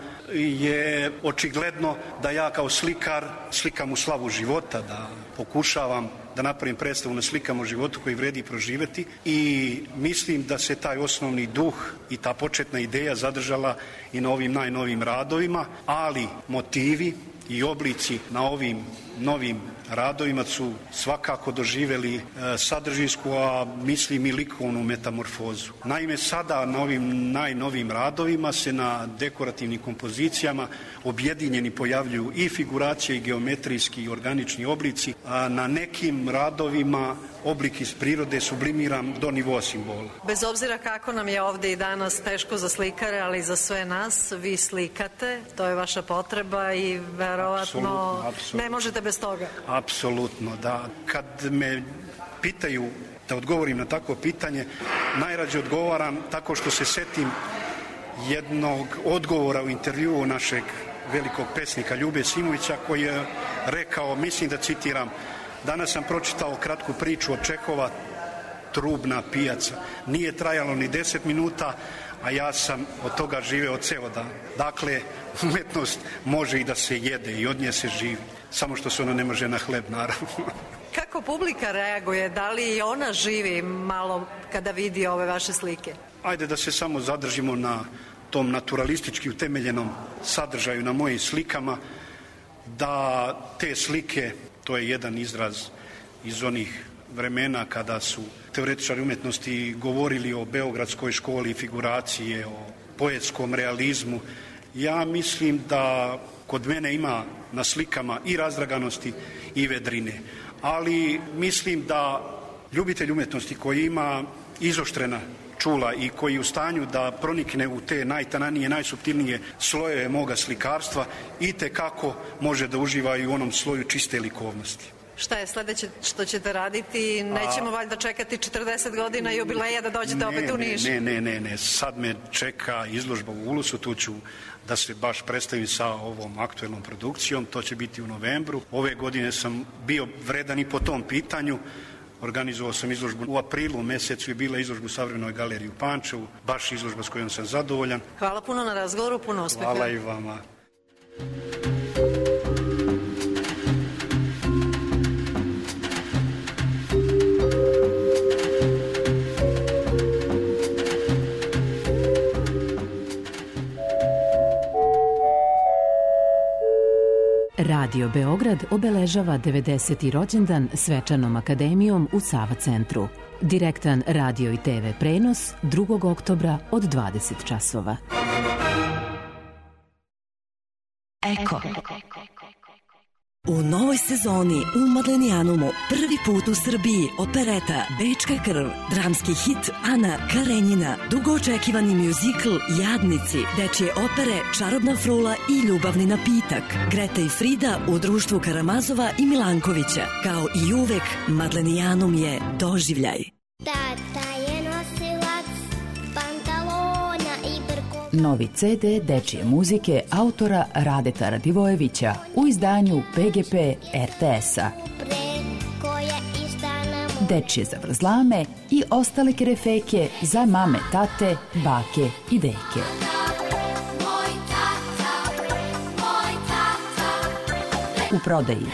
T: je očigledno da ja kao slikar slikam u slavu života, da pokušavam da napravim predstavu na slikama o životu koji vredi proživeti, i mislim da se taj osnovni duh i ta početna ideja zadržala i na ovim najnovim radovima, ali motivi i oblici na ovim novim radovima su svakako doživjeli e, sadržinsku, a mislim i likovnu metamorfozu. Naime, sada na ovim najnovim radovima se na dekorativnim kompozicijama objedinjeni pojavljuju i figuracije i geometrijski i organični oblici, a na nekim radovima oblik iz prirode sublimiram do nivoa simbola.
S: Bez obzira kako nam je ovde i danas teško za slikare, ali i za sve nas, vi slikate, to je vaša potreba i verovatno apsolutno, apsolutno. Ne možete bez toga.
T: Apsolutno, da. Kad me pitaju da odgovorim na takvo pitanje, najrađe odgovaram tako što se setim jednog odgovora u intervjuu našeg velikog pesnika Ljube Simovića, koji je rekao, mislim da citiram: danas sam pročitao kratku priču od Čehova, Trubna pijaca. Nije trajalo ni deset minuta, a ja sam od toga živeo ceo dan. Dakle, umetnost može i da se jede i od nje se živi, samo što se ona ne može na hleb, naravno.
S: Kako publika reaguje? Da li i ona živi malo kada vidi ove vaše slike?
T: Ajde da se samo zadržimo na tom naturalistički utemeljenom sadržaju na mojim slikama, da te slike, to je jedan izraz iz onih vremena kada su teoretičari umetnosti govorili o Beogradskoj školi figuracije, o poetskom realizmu. Ja mislim da kod mene ima na slikama i razdraganosti i vedrine, ali mislim da ljubitelj umetnosti koji ima izoštrena čula i koji je u stanju da pronikne u te najtananije, najsuptilnije slojeve moga slikarstva, i tekako može da uživa i u onom sloju čiste likovnosti.
S: Šta je sledeće što ćete raditi? Nećemo valjda čekati četrdeset godina jubileja da dođete ne, opet u Niš?
T: Ne, ne, ne, ne. Sad me čeka izložba u Ulusu, tu ću da se baš predstavim sa ovom aktuelnom produkcijom, to će biti u novembru. Ove godine sam bio vredan i po tom pitanju. Organizovao sam izložbu u aprilu mesecu, je bila izložba u Savremenoj galeriji u Pančevu, baš izložba s kojom sam zadovoljan.
S: Hvala puno na razgovoru, puno uspeha.
T: Hvala i vama.
U: Radio Beograd obeležava devedeseti rođendan svečanom akademijom u Sava centru. Direktan radio i te ve prenos drugog oktobra od dvadeset časova.
V: Eko. U novoj sezoni u Madlenijanumu prvi put u Srbiji opereta Bečka krv, dramski hit Ana Karenjina, dugo očekivani mjuzikl Jadnici, dečje opere Čarobna frula i Ljubavni napitak, Greta i Frida u društvu Karamazova i Milankovića. Kao i uvek, Madlenijanum je doživljaj.
K: Tata je nosilac pantalona i brkova.
U: Novi ce de dečije muzike autora Radeta Radivojevića u izdanju pe ge pe er te es-a. Dečije zavrzlame i ostale kerefeke za mame, tate, bake i deke. U prodaji.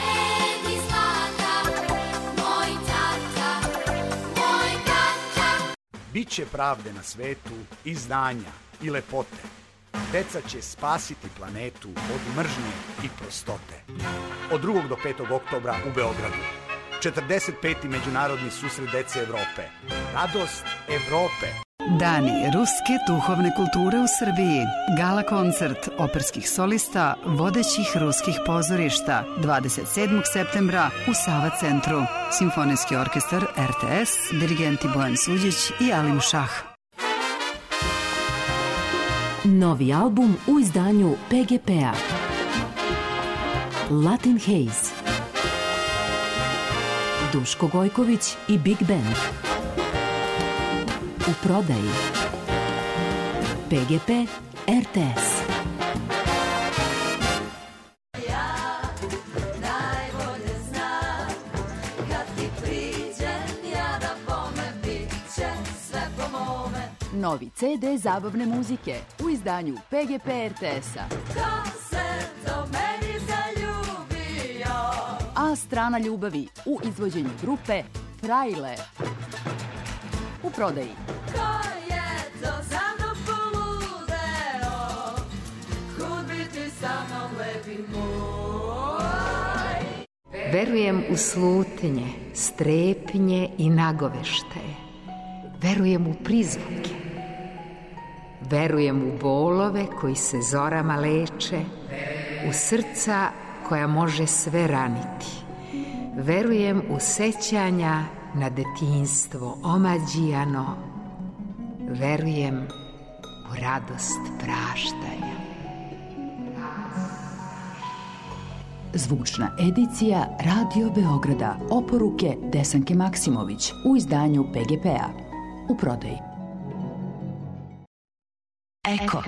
W: Biće pravde na svetu i znanja i lepote. Deca će spasiti planetu od mržnje i prostote. Od drugog do petog oktobra u Beogradu. četrdeset peti Međunarodni susret dece Evrope. Radost Evrope.
X: Dani ruske duhovne kulture u Srbiji. Gala koncert operskih solista vodećih ruskih pozorišta dvadeset sedmog septembra u Sava centru. Simfonijski orkestar er te es, dirigenti Bojan Suđić i Alim Šah.
U: Novi album u izdanju pe ge pe-a. Latin Haze. Duško Gojković i Big Band. U prodaji. pe ge pe er te es. Novi ce de zabavne muzike u izdanju pe ge pe er te es-a. A strana ljubavi u izvođenju grupe Frajle. U prodaji.
Y: Verujem u slutnje, strepnje i nagoveštaje. Verujem u prizvuke. Verujem u bolove koji se zorama leče, u srca koja može sve raniti. Verujem u sećanja na detinjstvo omađijano. Verujem u radost praštanja.
U: Zvučna edicija Radio Beograda. Oporuke Desanke Maksimović u izdanju pe ge pe-a. U prodaji.
V: Eko.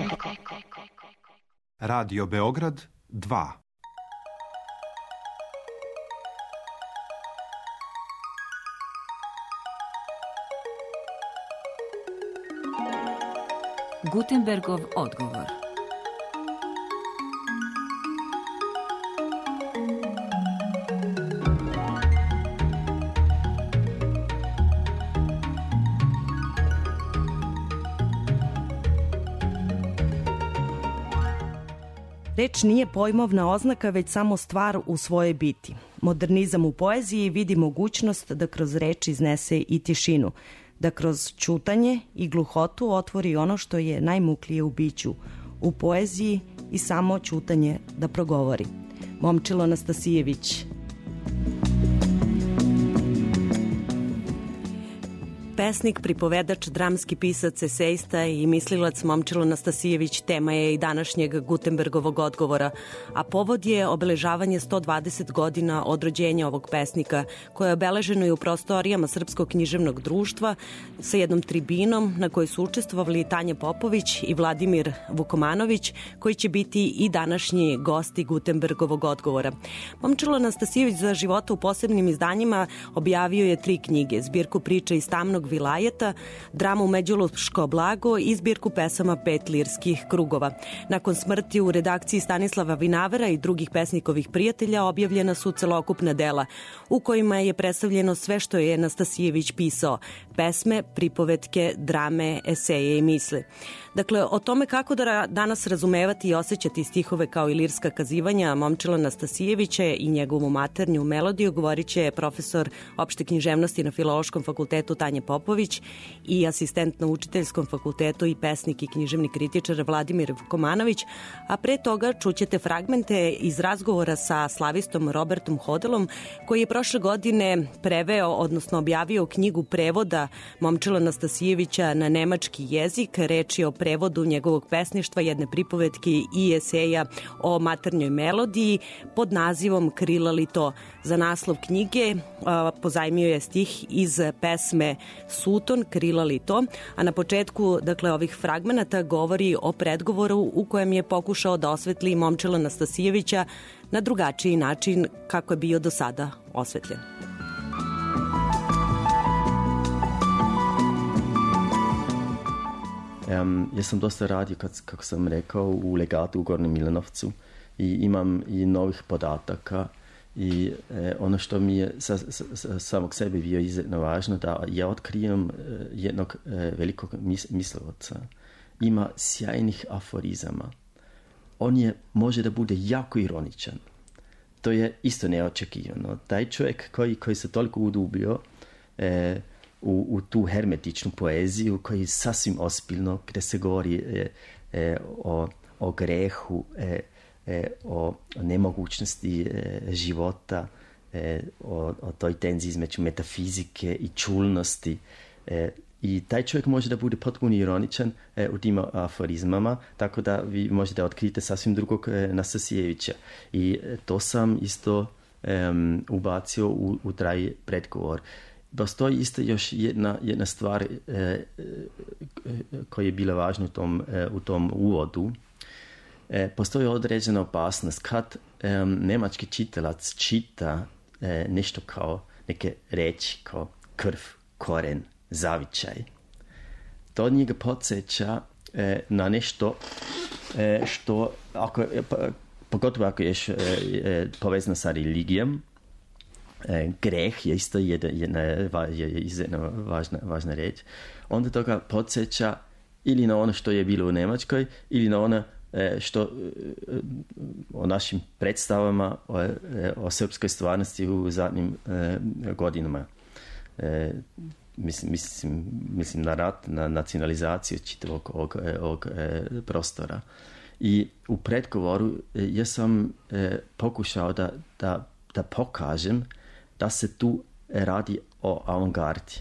B: Radio Beograd dva.
D: Gutenbergov odgovor.
E: Reč nije pojmovna oznaka, već samo stvar u svojoj biti. Modernizam u poeziji vidi mogućnost da kroz reč iznese i tišinu, da kroz ćutanje i gluhotu otvori ono što je najmuklije u biću, u poeziji i samo ćutanje da progovori. Momčilo Nastasijević. Pesnik, pripovedač, dramski pisac, esejista i mislilac Momčilo Nastasijević tema je i današnjeg Gutenbergovog odgovora, a povod je obeležavanje sto dvadeset godina od rođenja ovog pesnika, koje je obeleženo i u prostorijama Srpskog književnog društva sa jednom tribinom na kojoj su učestvovali Tanja Popović i Vladimir Vukomanović, koji će biti i današnji gosti Gutenbergovog odgovora. Momčilo Nastasijević za života u posebnim izdanjima objavio je tri knjige, zbirku priča iz tamnog vilaja Vilajeta, dramu Međuluško blago i zbirku pesama Pet lirskih krugova. Nakon smrti u redakciji Stanislava Vinavera i drugih pesnikovih prijatelja objavljena su celokupna dela u kojima je predstavljeno sve što je Nastasijević pisao: pesme, pripovetke, drame, eseje i misli. Dakle, o tome kako da danas razumevati i osjećati stihove kao i lirska kazivanja Momčila Nastasijevića i njegovu maternju melodiju govorit će profesor opšte književnosti na Filološkom fakultetu Tanja Popović i asistent na Učiteljskom fakultetu i pesnik i književni kritičar Vladimir Komanović, a pre toga čućete fragmente iz razgovora sa slavistom Robertom Hodelom, koji je prošle godine preveo, odnosno objavio knjigu prevoda Momčila Nastasijevića na nemački jezik. Reč je o prevodu njegovog pesništva, jedne pripovetke i eseja o maternjoj melodiji pod nazivom Krila li to. Za naslov knjige a, pozajmio je stih iz pesme Suton, Krila li to, a na početku dakle, ovih fragmenata govori o predgovoru u kojem je pokušao da osvetli Momčila Nastasijevića na drugačiji način kako je bio do sada osvetljen.
A: Um, ja sam dosta radio, kad, kako sam rekao, u legatu u Gornjem Milanovcu i imam i novih podataka i e, ono što mi je sa, sa, sa samog sebe bio izuzetno važno, da ja otkrijem e, jednog e, velikog mis, mislovaca. Ima sjajnih aforizama. On je, može da bude jako ironičan. To je isto neočekivano. Taj čovjek koji, koji se toliko udubio e, U, u tu hermetičnu poeziju koji je sasvim ozbiljno, gdje se govori e, e, o, o grehu, e, e, o nemogućnosti e, života, e, o, o toj tenziji između metafizike i čulnosti. E, I taj čovjek može da bude potpuno ironičan e, u tim aforizmama, tako da vi možete otkriti sasvim drugog e, Nastasijevića. I e, to sam isto e, ubacio u, u taj predgovor. Postoji isto još jedna, jedna stvar e, e, koja je bila važna u tom, e, u tom uvodu. E, postoji određena opasnost kad e, nemački čitalac čita e, nešto kao neke reči kao krv, koren, zavičaj. To od njega podsjeća e, na nešto e, što, ako, pogotovo ako je e, povezano sa religijom, E, greh je isto jedna, jedna, jedna važna, važna reč, onda toga podsjeća ili na ono što je bilo u Njemačkoj ili na ono e, što e, o našim predstavama o, e, o srpskoj stvarnosti u zadnjim e, godinama. E, mislim, mislim, mislim na rat, na nacionalizaciju čitavog ovog, ovog e, prostora. I u predgovoru e, ja sam e, pokušao da, da, da pokažem da se tu radi o avangardi,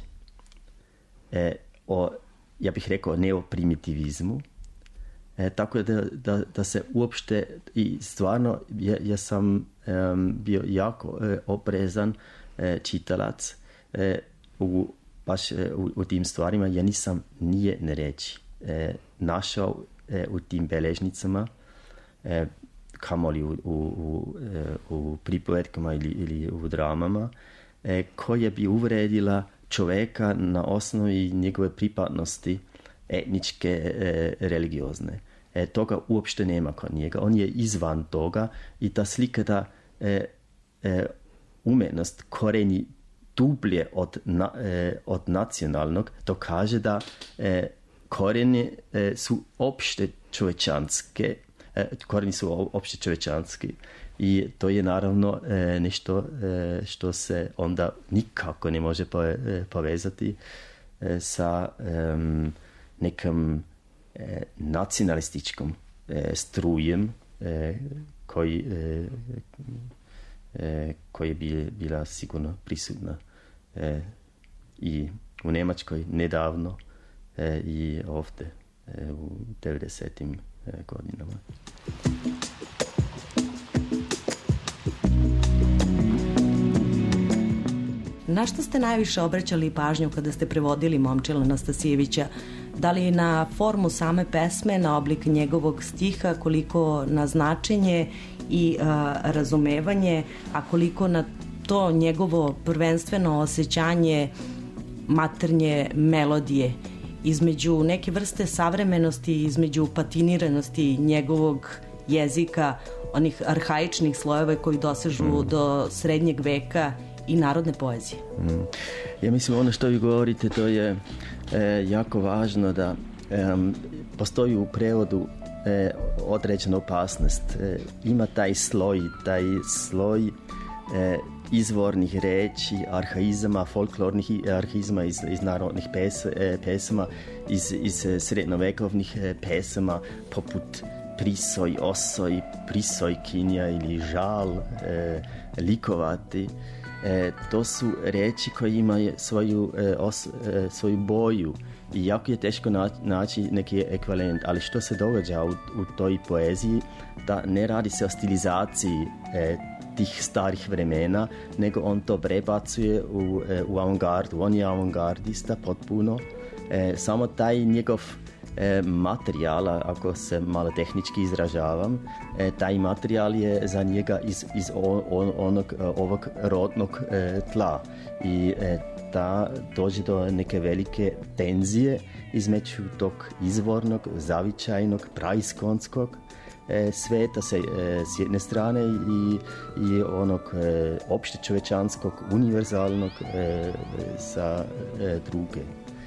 A: e, o, ja bih rekao, neoprimitivizmu, e, tako da, da, da se uopšte, i stvarno ja, ja sam um, bio jako e, oprezan e, čitalac e, u, baš e, u, u tim stvarima. Ja nisam nijedne reči e, našao e, u tim beležnicama, e, kamoli u, u, u, u pripovetkama ili, ili u dramama, e, koja bi uvredila čovjeka na osnovi njegove pripadnosti etničke, e, religiozne. E, toga uopšte nema kod njega. On je izvan toga i ta slika da e, e, umetnost koreni dublje od, na, e, od nacionalnog, to kaže da e, korijeni e, su opšte čovečanske, korijeni su opšte čovečanski i to je naravno e, nešto e, što se onda nikako ne može povezati e, sa e, nekom e, nacionalističkom e, strujem e, koji, e, e, koji je bila sigurno prisutna e, i u Njemačkoj nedavno e, i ovdje e, u devedesetim godinama.
E: Na što ste najviše obraćali pažnju kada ste prevodili Momčila Nastasijevića? Da li na formu same pesme, na oblik njegovog stiha, koliko na značenje i a, razumevanje, a koliko na to njegovo prvenstveno osjećanje maternje melodije, između neke vrste savremenosti, između patiniranosti njegovog jezika, onih arhaičnih slojeva koji dosežu mm. do srednjeg veka i narodne poezije.
A: Mm. Ja mislim ono što vi govorite, to je e, jako važno da e, postoji u prevodu e, određena opasnost. E, ima taj sloj, taj sloj e, izvornih reči, arhaizama, folklornih arhaizama iz, iz narodnih pes, e, pesama, iz, iz srednjovekovnih e, pesama, poput prisoj, osoj, prisojkinja ili žal, e, likovati. E, to su reči koje imaju svoju, e, os, e, svoju boju i jako je teško naći neki ekvivalent, ali što se događa u, u toj poeziji, da ne radi se o stilizaciji e, tih starih vremena, nego on to prebacuje u, e, u avangardu. On je avangardista potpuno, e, samo taj njegov E, materijala, ako se malo tehnički izražavam, e, taj materijal je za njega iz, iz on, on, onog, ovog rodnog e, tla i e, ta dođe do neke velike tenzije između tog izvornog, zavičajnog, praiskonskog e, sveta se, e, s jedne strane i, i onog e, opštečovečanskog, univerzalnog e, sa e, druge.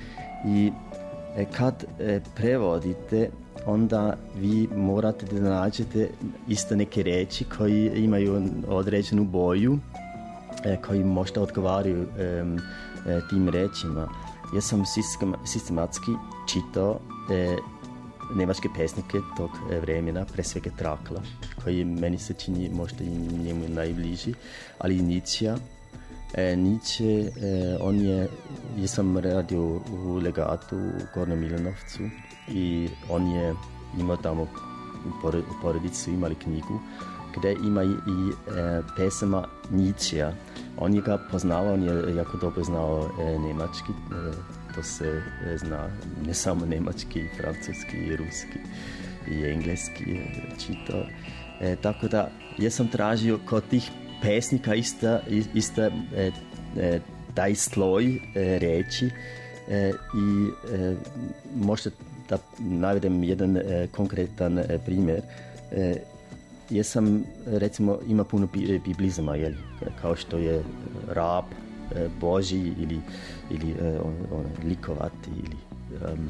A: I kad e, prevodite, onda vi morate da nađete isto neke reči koji imaju određenu boju, e, koji možda odgovaraju e, e, tim rečima. Ja sam sistematski čitao e, nemačke pesnike tog vremena, pre svega Trakla, koji meni se čini možda i njemu najbliži, ali i Nietzsche. E, Nietzsche, e, on je, ja sam radio u Legatu u Gornjem Milanovcu i on je imao tamo u porodici su imali knjigu gde ima i, i e, pesama Nietzschea. On je ga poznao, on je jako dobro znao e, nemački, e, to se e, zna, ne samo nemački, i francuski, i ruski, i engleski e, čitao. E, tako da, ja sam tražio kod tih pesnika ista, ista e, e, taj sloj e, reči e, i e, možda da navedem jedan e, konkretan e, primjer. E, ja sam, recimo, ima puno biblizama, jel, kao što je rab, e, Božji ili, ili e, on, on, likovati ili um,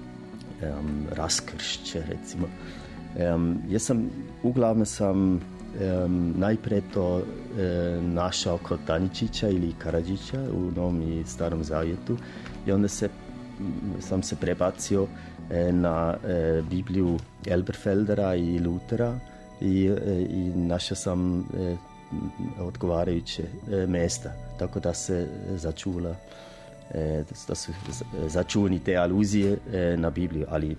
A: um, raskršće, recimo. Um, ja sam, uglavnom sam Um, najpre to e, našao kod Taničića ili Karadžića u Novom i Starom Zavjetu i onda se, sam se prebacio e, na e, Bibliju Elberfeldera i Lutera i, e, i našao sam e, odgovarajuće e, mesta, tako da se začula e, da su začuvani te aluzije e, na Bibliju, ali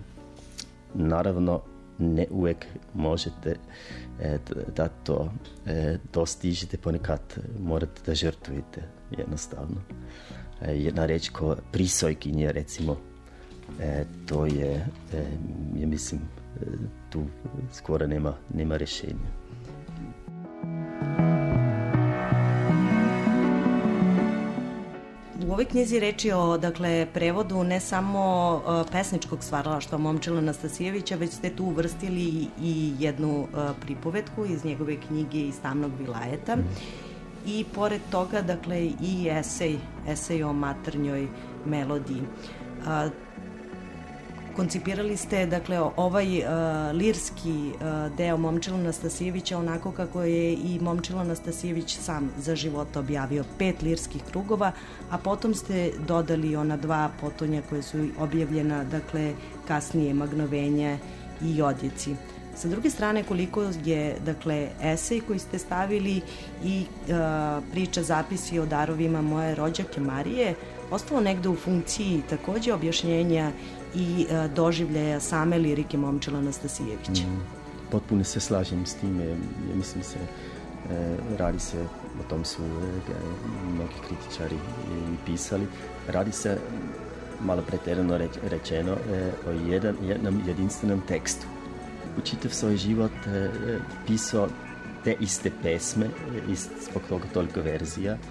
A: naravno ne uvek možete e, da to e, dostižete, ponekad morate da žrtvujete jednostavno. E, jedna reč ko prisojkinje, recimo, e, to je, e, ja mislim, e, tu skoro nema, nema rešenja.
E: U ovoj knjizi reči o, dakle, prevodu ne samo uh, pesničkog stvaralaštva Momčila Nastasijevića, već ste tu uvrstili i jednu uh, pripovetku iz njegove knjige Iz tamnog vilajeta. Mm. I pored toga, dakle, i esej, esej o maternjoj melodiji. Uh, koncipirali ste, dakle, ovaj uh, lirski uh, deo Momčila Nastasijevića onako kako je i Momčilo Nastasijević sam za života objavio, pet lirskih krugova, a potom ste dodali ona dva potonja koje su objavljena, dakle, kasnije Magnovenje i Odjeci. Sa druge strane, koliko je, dakle, esej koji ste stavili i uh, priča zapisi o darovima moje rođake Marije ostalo negde u funkciji takođe objašnjenja i uh, doživljaja same lirike Momčila Nastasijevića. Mm,
A: potpuno se slažem s tim. Ja mislim se, e, radi se, o tom su e, mnogi kritičari i pisali, radi se, malo preterano reč, rečeno, e, o jedan, jednom jedinstvenom tekstu. U čitav svoj život e, pisao te iste pesme, ist, zbog toga toliko verzija,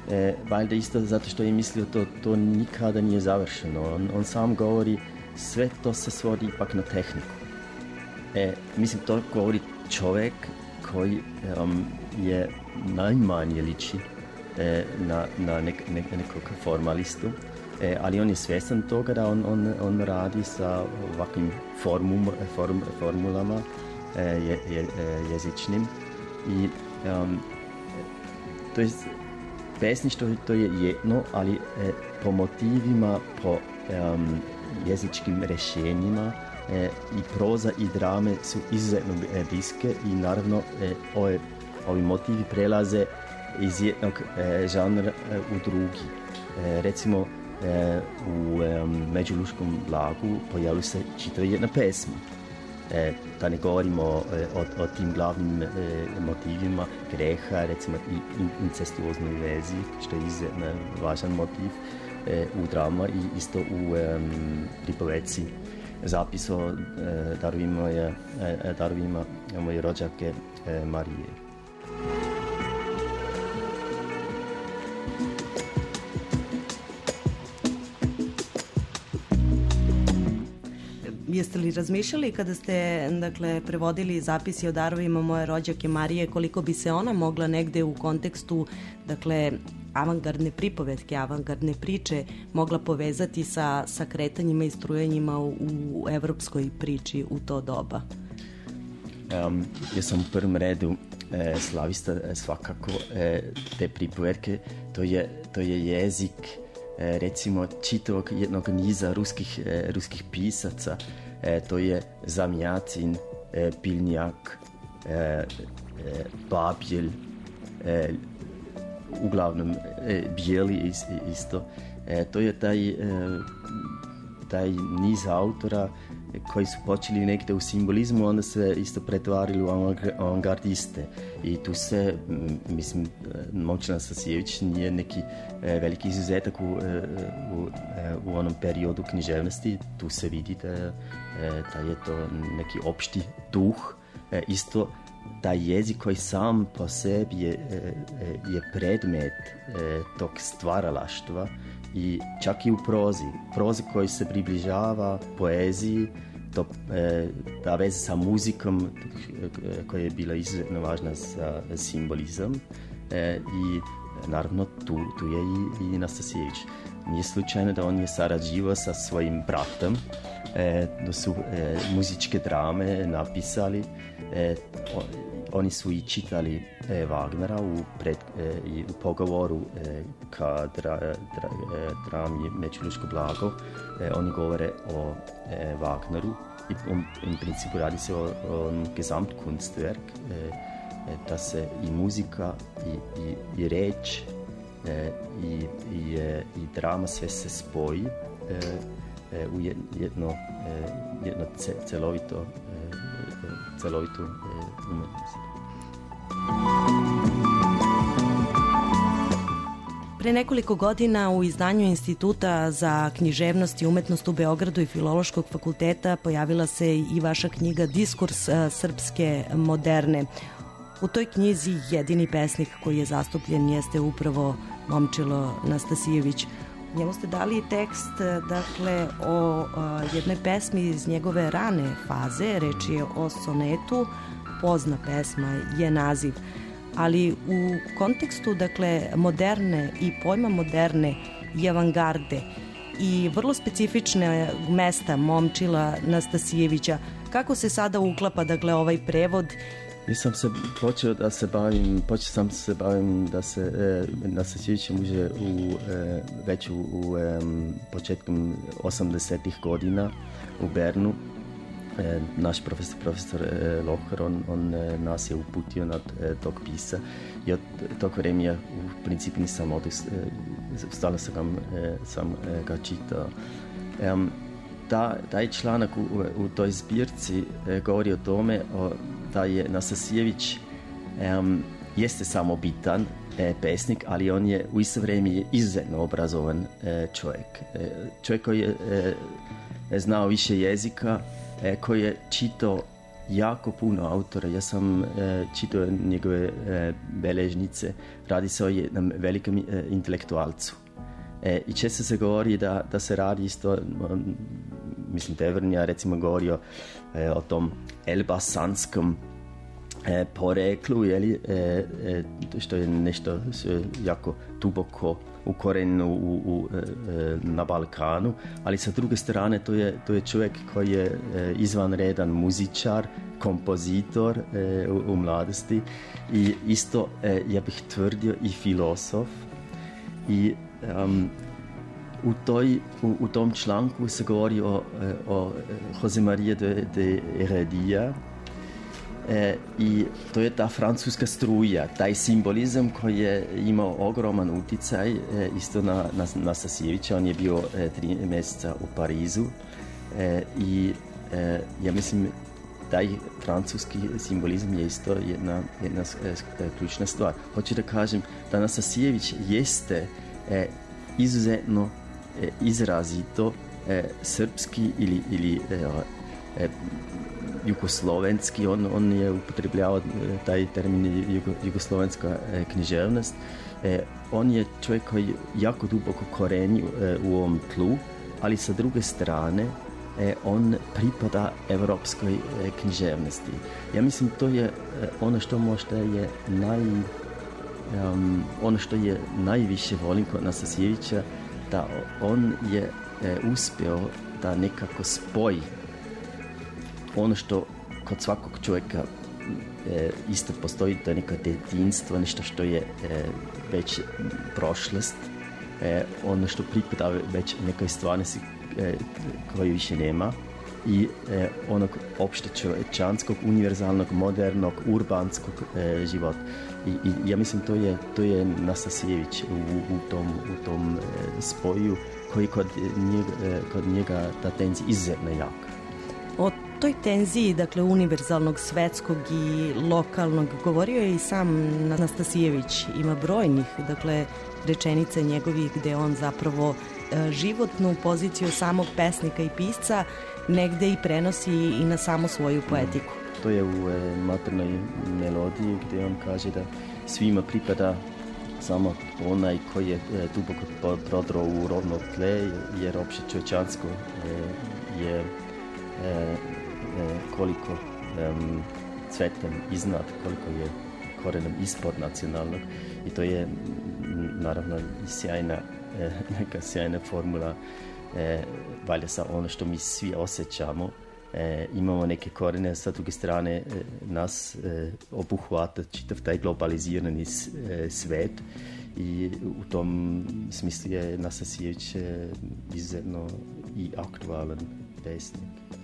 A: E, valjda isto zato što je mislio to, to nikada nije završeno. On, on sam govori sve to se svodi ipak na tehniku. E, mislim, to govori čovjek koji um, je najmanje liči e, na, na nek, nek, nekog formalistu, e, ali on je svjestan toga da on, on, on radi sa ovakvim formum, form, formulama e, je, je, jezičnim i um, to je pesništvo, to je jedno, ali e, po motivima, po um, jezičkim rješenjima e, i proza i drame su izuzetno bliske i naravno e, ove, ovi motivi prelaze iz jednog e, žanra e, u drugi. E, recimo e, u e, Međuluškom blagu pojavila se čitava jedna pesma. E, da ne govorimo e, o, o tim glavnim e, motivima greha, recimo i incestuoznoj vezi, što je izuzetno važan motiv e, u drama i isto u e, pripovedci zapis o e, darovima moje, e, darovima moje rođake e, Marije.
E: Jeste li razmišljali kada ste, dakle, prevodili zapisi o darovima moje rođake Marije, koliko bi se ona mogla negde u kontekstu, dakle, avangardne pripovetke, avangardne priče mogla povezati sa, sa kretanjima i strujanjima u, u evropskoj priči u to doba?
A: Um, ja sam u prvom redu e, slavista e, svakako e, te pripovetke. To je, to je jezik e, recimo čitavog jednog niza ruskih, e, ruskih pisaca. E, to je Zamjacin, e, Pilnjak, e, e, Babjelj, e, uglavnom e, Bijeli isto. E, to je taj, e, taj niz autora koji su počeli negde u simbolizmu, onda se isto pretvarili u avangardiste. I tu se, mislim, Momčilo Nastasijević nije neki e, veliki izuzetak u, e, u, e, u onom periodu književnosti. Tu se vidi da, e, da je to neki opšti duh. E, isto taj jezik koji sam po sebi je, je predmet tog stvaralaštva i čak i u prozi. Prozi koji se približava poeziji, to, ta veza sa muzikom koja je bila izuzetno važna za simbolizam i naravno tu, tu je i, i Nastasijević. Nije slučajno da on je sarađivao sa svojim bratom, da su muzičke drame napisali. E, o, oni su i čitali e, Wagnera u, pred, e, u pogovoru e, ka dra, dra, e, drami Međuluško blago. E, oni govore o e, Wagneru i um, u principu radi se o, o Gesamtkunstwerk, e, e, da se i muzika i, i, i reč e, i, i, e, i drama sve se spoji e, e, u jedno, e, jedno ce, celovito celovitu umetnost.
E: Pre nekoliko godina u izdanju Instituta za književnost i umetnost u Beogradu i Filološkog fakulteta pojavila se i vaša knjiga Diskurs srpske moderne. U toj knjizi jedini pesnik koji je zastupljen jeste upravo Momčilo Nastasijević. Njemu ste dali tekst, dakle, o a, jednoj pesmi iz njegove rane faze, reč je o sonetu, pozna pesma je naziv, ali u kontekstu, dakle, moderne i pojma moderne i avangarde i vrlo specifične mesta Momčila Nastasijevića, kako se sada uklapa, dakle, ovaj prevod?
A: Ja sam se počeo da se bavim, počeo sam se bavim da se e, Nastasijevićem uže u, e, već u, u e, početkom osamdesetih godina u Bernu. E, naš profesor, profesor e, Lohar, on, on e, nas je uputio na e, tog pisa i od tog vremena u principu nisam odus, e, stalo sam, e, sam e, ga čitao. E, ta, taj članak u, u toj zbirci e, govori o tome o, da je Nastasijević um, jeste samo bitan e, pesnik, ali on je u isto vrijeme izuzetno obrazovan e, čovjek. E, čovjek koji je e, znao više jezika, e, koji je čitao jako puno autora. Ja sam e, čitao njegove e, beležnice. Radi se o jednom velikom e, intelektualcu. E, I često se govori da, da se radi isto, mislim Tevernja recimo govorio e, o tom elbasanskom e, poreklu, jeli, e, e, što je nešto jako duboko ukorenjeno u, u, e, na Balkanu, ali sa druge strane to je, to je čovjek koji je e, izvanredan muzičar, kompozitor e, u, u mladosti i isto, e, ja bih tvrdio, i filozof. I um, u, toj, u, u tom članku se govori o, o José María de, de Heredia. E, I to je ta francuska struja, taj simbolizam koji je imao ogroman uticaj e, isto na, na, na Sasijevića. On je bio e, tri mjeseca u Parizu e, i e, ja mislim taj francuski simbolizam je isto jedna, jedna e, ključna stvar. Hoću da kažem da Nasasijević jeste e, izuzetno e, izrazito e, srpski ili, ili e, e, jugoslovenski, on, on je upotrebljavao taj termin jugo, jugoslovenska e, književnost. E, on je čovjek koji jako duboko koreni e, u ovom tlu, ali sa druge strane e, on pripada evropskoj e, književnosti. Ja mislim to je e, ono što možda je naj, um, ono što je najviše volim kod Nasasijevića, da on je e, uspio da nekako spoji ono što kod svakog čovjeka e, isto postoji, to je neko djetinjstvo, nešto što je e, već prošlost, e, ono što pripada već nekoj stvarnosti e, koju više nema i e, onog opšte čovječanskog, univerzalnog, modernog, urbanskog e, života. I, I ja mislim to je, to je Nasasijević u, u tom, u tom e, spoju koji kod njega, e, kod njega ta tenzija izuzetno jaka.
E: O toj tenziji, dakle, univerzalnog, svetskog i lokalnog, govorio je i sam Nasasijević. Ima brojnih, dakle, rečenica njegovih gde on zapravo e, životnu poziciju samog pesnika i pisca negde i prenosi i na samu svoju poetiku.
A: To je u e, maternoj melodiji gde on kaže da svima pripada samo onaj koji je e, duboko prodro u rodno tle, jer opšte čovječansko e, je E, e, koliko e, cvetem iznad, koliko je korenom ispod nacionalnog i to je naravno i sjajna, e, neka sjajna formula e, valjda sa ono što mi svi osjećamo. E, imamo neke korene, sa druge strane e, nas e, obuhvata čitav taj globalizirani s, e, svet i u tom smislu je Nasasijević e, izuzetno i aktualan pesnik.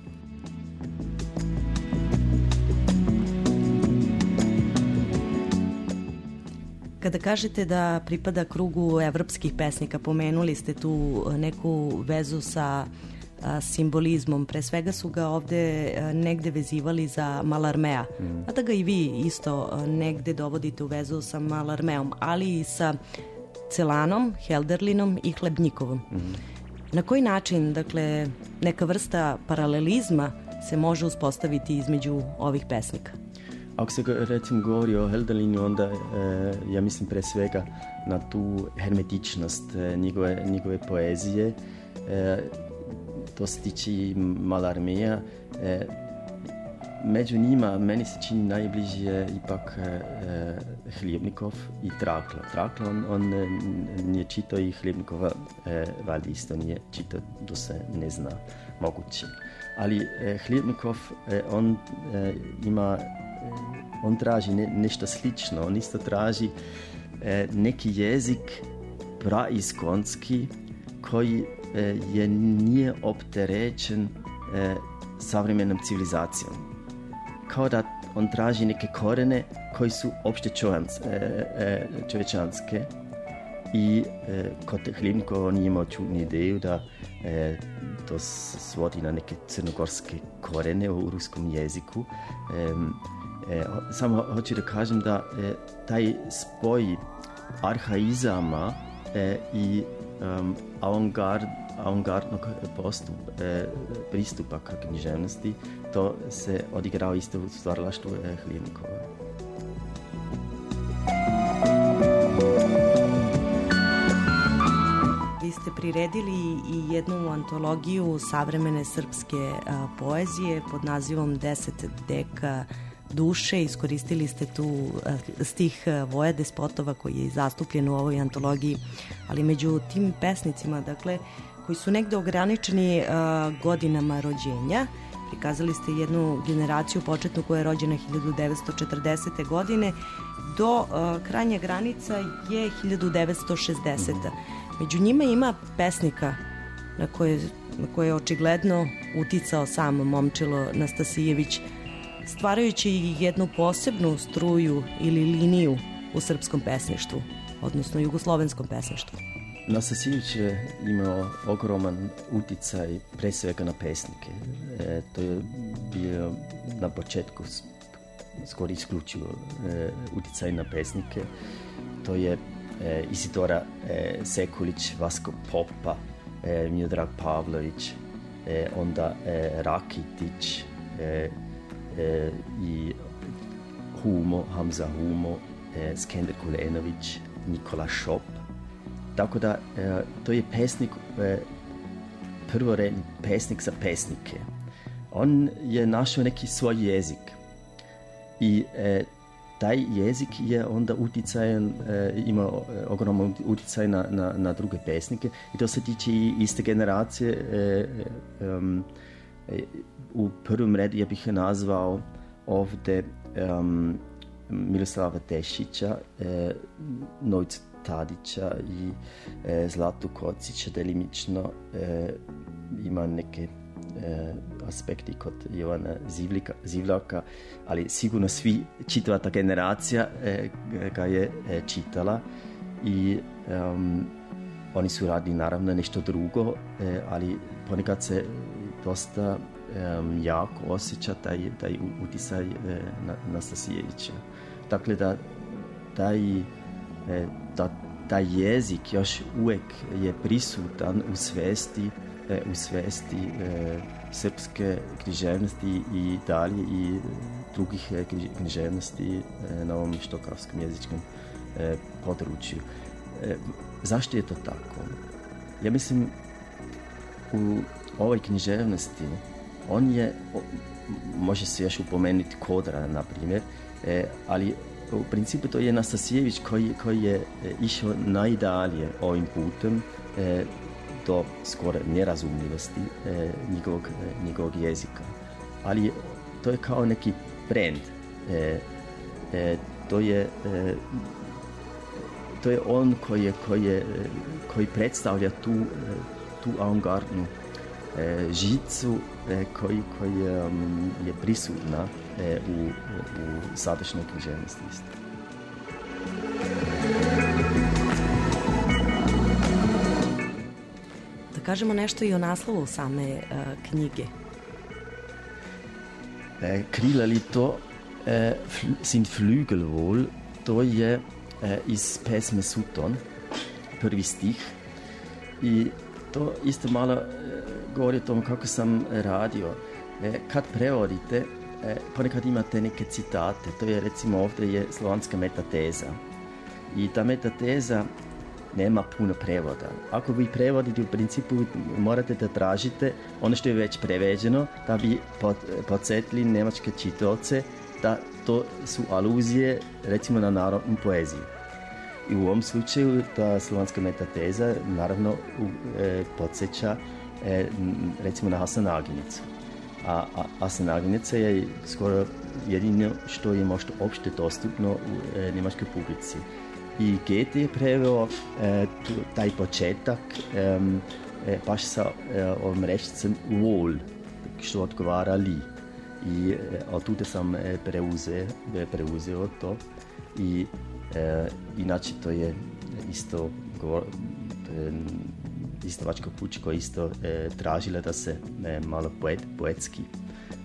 E: Kada kažete da pripada krugu evropskih pesnika, pomenuli ste tu neku vezu sa a, simbolizmom. Pre svega su ga ovde a, negde vezivali za Malarmea, mm. a da ga i vi isto a, negde dovodite u vezu sa Malarmeom, ali i sa Celanom, Helderlinom i Hlebnjikovom. Mm. Na koji način, dakle, neka vrsta paralelizma se može uspostaviti između ovih pesnika?
A: Ako se recimo govori o Helderlinu, onda e, ja mislim pre svega na tu hermetičnost e, njegove, njegove poezije. E, to se tiče i Malarmeja. E, među njima meni se čini najbliži je ipak e, Hljebnikov i Trakla. Trakla on, on nije čitao i Hljebnikova e, valjda isto nije čitao, to se ne zna moguće. Ali e, Hljebnikov e, on e, ima on traži ne, nešto slično, on isto traži e, neki jezik praiskonski koji e, je nije opterećen e, savremenom civilizacijom. Kao da on traži neke korene koji su opšte čovjans, e, e, čovječanske i e, kod Hljebnikova on je imao čudnu ideju da e, to svodi na neke crnogorske korene u ruskom jeziku. E, E, samo hoću da kažem da e, taj spoj arhaizama e, i um, avantgard, avangardnog postup, e, pristupa ka književnosti, to se odigrao isto u stvaralaštvu e, Hlivnikova.
E: Vi ste priredili i jednu antologiju savremene srpske a, poezije pod nazivom Deset deka duše. Iskoristili ste tu a, stih Voja Despotova koji je zastupljen u ovoj antologiji, ali među tim pesnicima, dakle, koji su negde ograničeni a, godinama rođenja, prikazali ste jednu generaciju početnu koja je rođena hiljadu devetsto četrdesete godine, do a, krajnja granica je hiljadu devetsto šezdesete. Među njima ima pesnika na koje, na koje je očigledno uticao sam Momčilo Nastasijević, stvarajući jednu posebnu struju ili liniju u srpskom pesništvu, odnosno jugoslovenskom pesništvu.
A: Nastasijević je imao ogroman uticaj pre svega na pesnike. E, to je bio na početku skoro isključivo e, uticaj na pesnike. To je e, Isidora e, Sekulić, Vasko Popa, e, Miodrag Pavlović, e, onda e, Rakitić e, e, i Humo, Hamza Humo, e, Skender Kulenović, Nikola Šop. Tako da, e, to je pesnik, e, prvoredni pesnik za pesnike. On je našao neki svoj jezik i e, taj jezik je onda uticajan, e, ima ogroman uticaj na, na, na druge pesnike i to se tiče i iste generacije. E, um, e, u prvom redu ja bih nazvao ovde um, Miroslava Tešića, e, Novicu Tadića i e, Zlatu Kocića, delimično e, ima neke e, aspekti kod Jovana Zivlika, Zivljaka, ali sigurno svi, čitava ta generacija e, ga je e, čitala i um, oni su radili naravno nešto drugo, e, ali ponekad se dosta um, jako osjeća taj, taj utisaj e, na, Nastasijevića. Dakle, da taj e, da taj jezik još uvijek je prisutan u svesti, e, u svesti e, srpske književnosti i dalje i drugih e, književnosti e, na ovom štokavskom jezičkom e, području. E, zašto je to tako? Ja mislim, u ovoj književnosti on je, može se još upomenuti Kodra, na primjer, e, ali u principu to je Nastasijević koji, koji je išao najdalje ovim putem e, do skoro nerazumljivosti e, njegovog, e, njegovog jezika. Ali to je kao neki brand. E, e, to je e, to je on koji, je, koji, je, koji predstavlja tu, tu avangardnu e, žicu e, koji, koji je, um, je prisutna e, u, u sadašnjoj književnosti isto.
E: Da kažemo nešto i o naslovu same e, knjige.
A: E, Krila li to e, fl, sind Flügel wohl, to je e, iz pesme Sutton, prvi stih. I to isto malo e, govori o tom kako sam radio. E, kad prevodite, e, ponekad imate neke citate. To je, recimo, ovdje je slovanska metateza. I ta metateza nema puno prevoda. Ako vi prevodite, u principu morate da tražite ono što je već preveđeno, da bi podsjetili nemačke čitaoce da to su aluzije, recimo, na narodnu poeziju. I u ovom slučaju ta slovanska metateza naravno e, podsjeća e, recimo na Hasan Aginicu. A, a Hasan Aginica je skoro jedino što je možda opšte dostupno u e, njemačkoj publici. I Goethe je preveo e, tu, taj početak e, e, baš sa e, ovim rečicem wohl, što odgovara li. I e, od tuda sam e, preuzeo, preuzeo to. I e, inače to je isto govor, to je izdavačko kuća koja isto e, tražila da se e, malo poet, poetski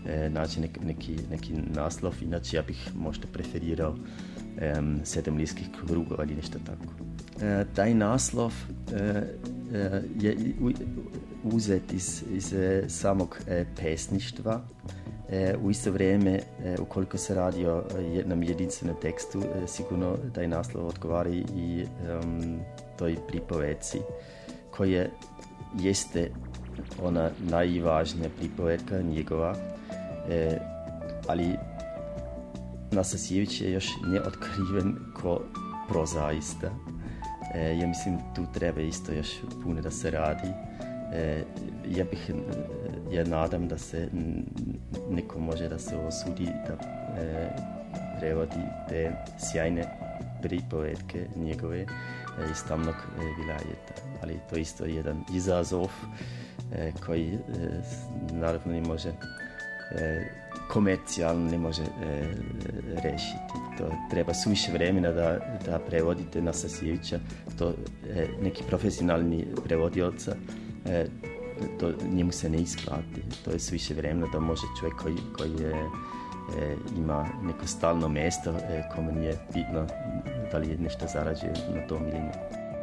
A: e, naći nek, neki, neki naslov, inače ja bih možda preferirao e, Sedam liskih krugova ili nešto tako. E, taj naslov e, e, je uzet iz, iz samog e, pesništva. E, u isto vrijeme, e, ukoliko se radi o jednom jedinstvenom tekstu, e, sigurno taj naslov odgovara i um, toj pripovedci, koja jeste ona najvažnija pripovedka njegova, e, ali Nastasjević je još neotkriven ko prozaista. E, ja mislim tu treba isto još puno da se radi. E, ja bih, ja nadam da se neko može da se osudi da e, prevodi te sjajne pripovedke njegove e, iz tamnog e, vilajeta. Ali to isto je jedan izazov e, koji e, naravno ne može e, komercijalno ne može e, rešiti. To treba suviše vremena da, da prevodite Nastasjevića. To e, neki profesionalni prevodioca E, to njemu se ne isplati. To je suviše vremena da može čovjek koji, koji je, e, ima neko stalno mjesto e, kome nije bitno da li je nešto zarađuje na tom ili ne.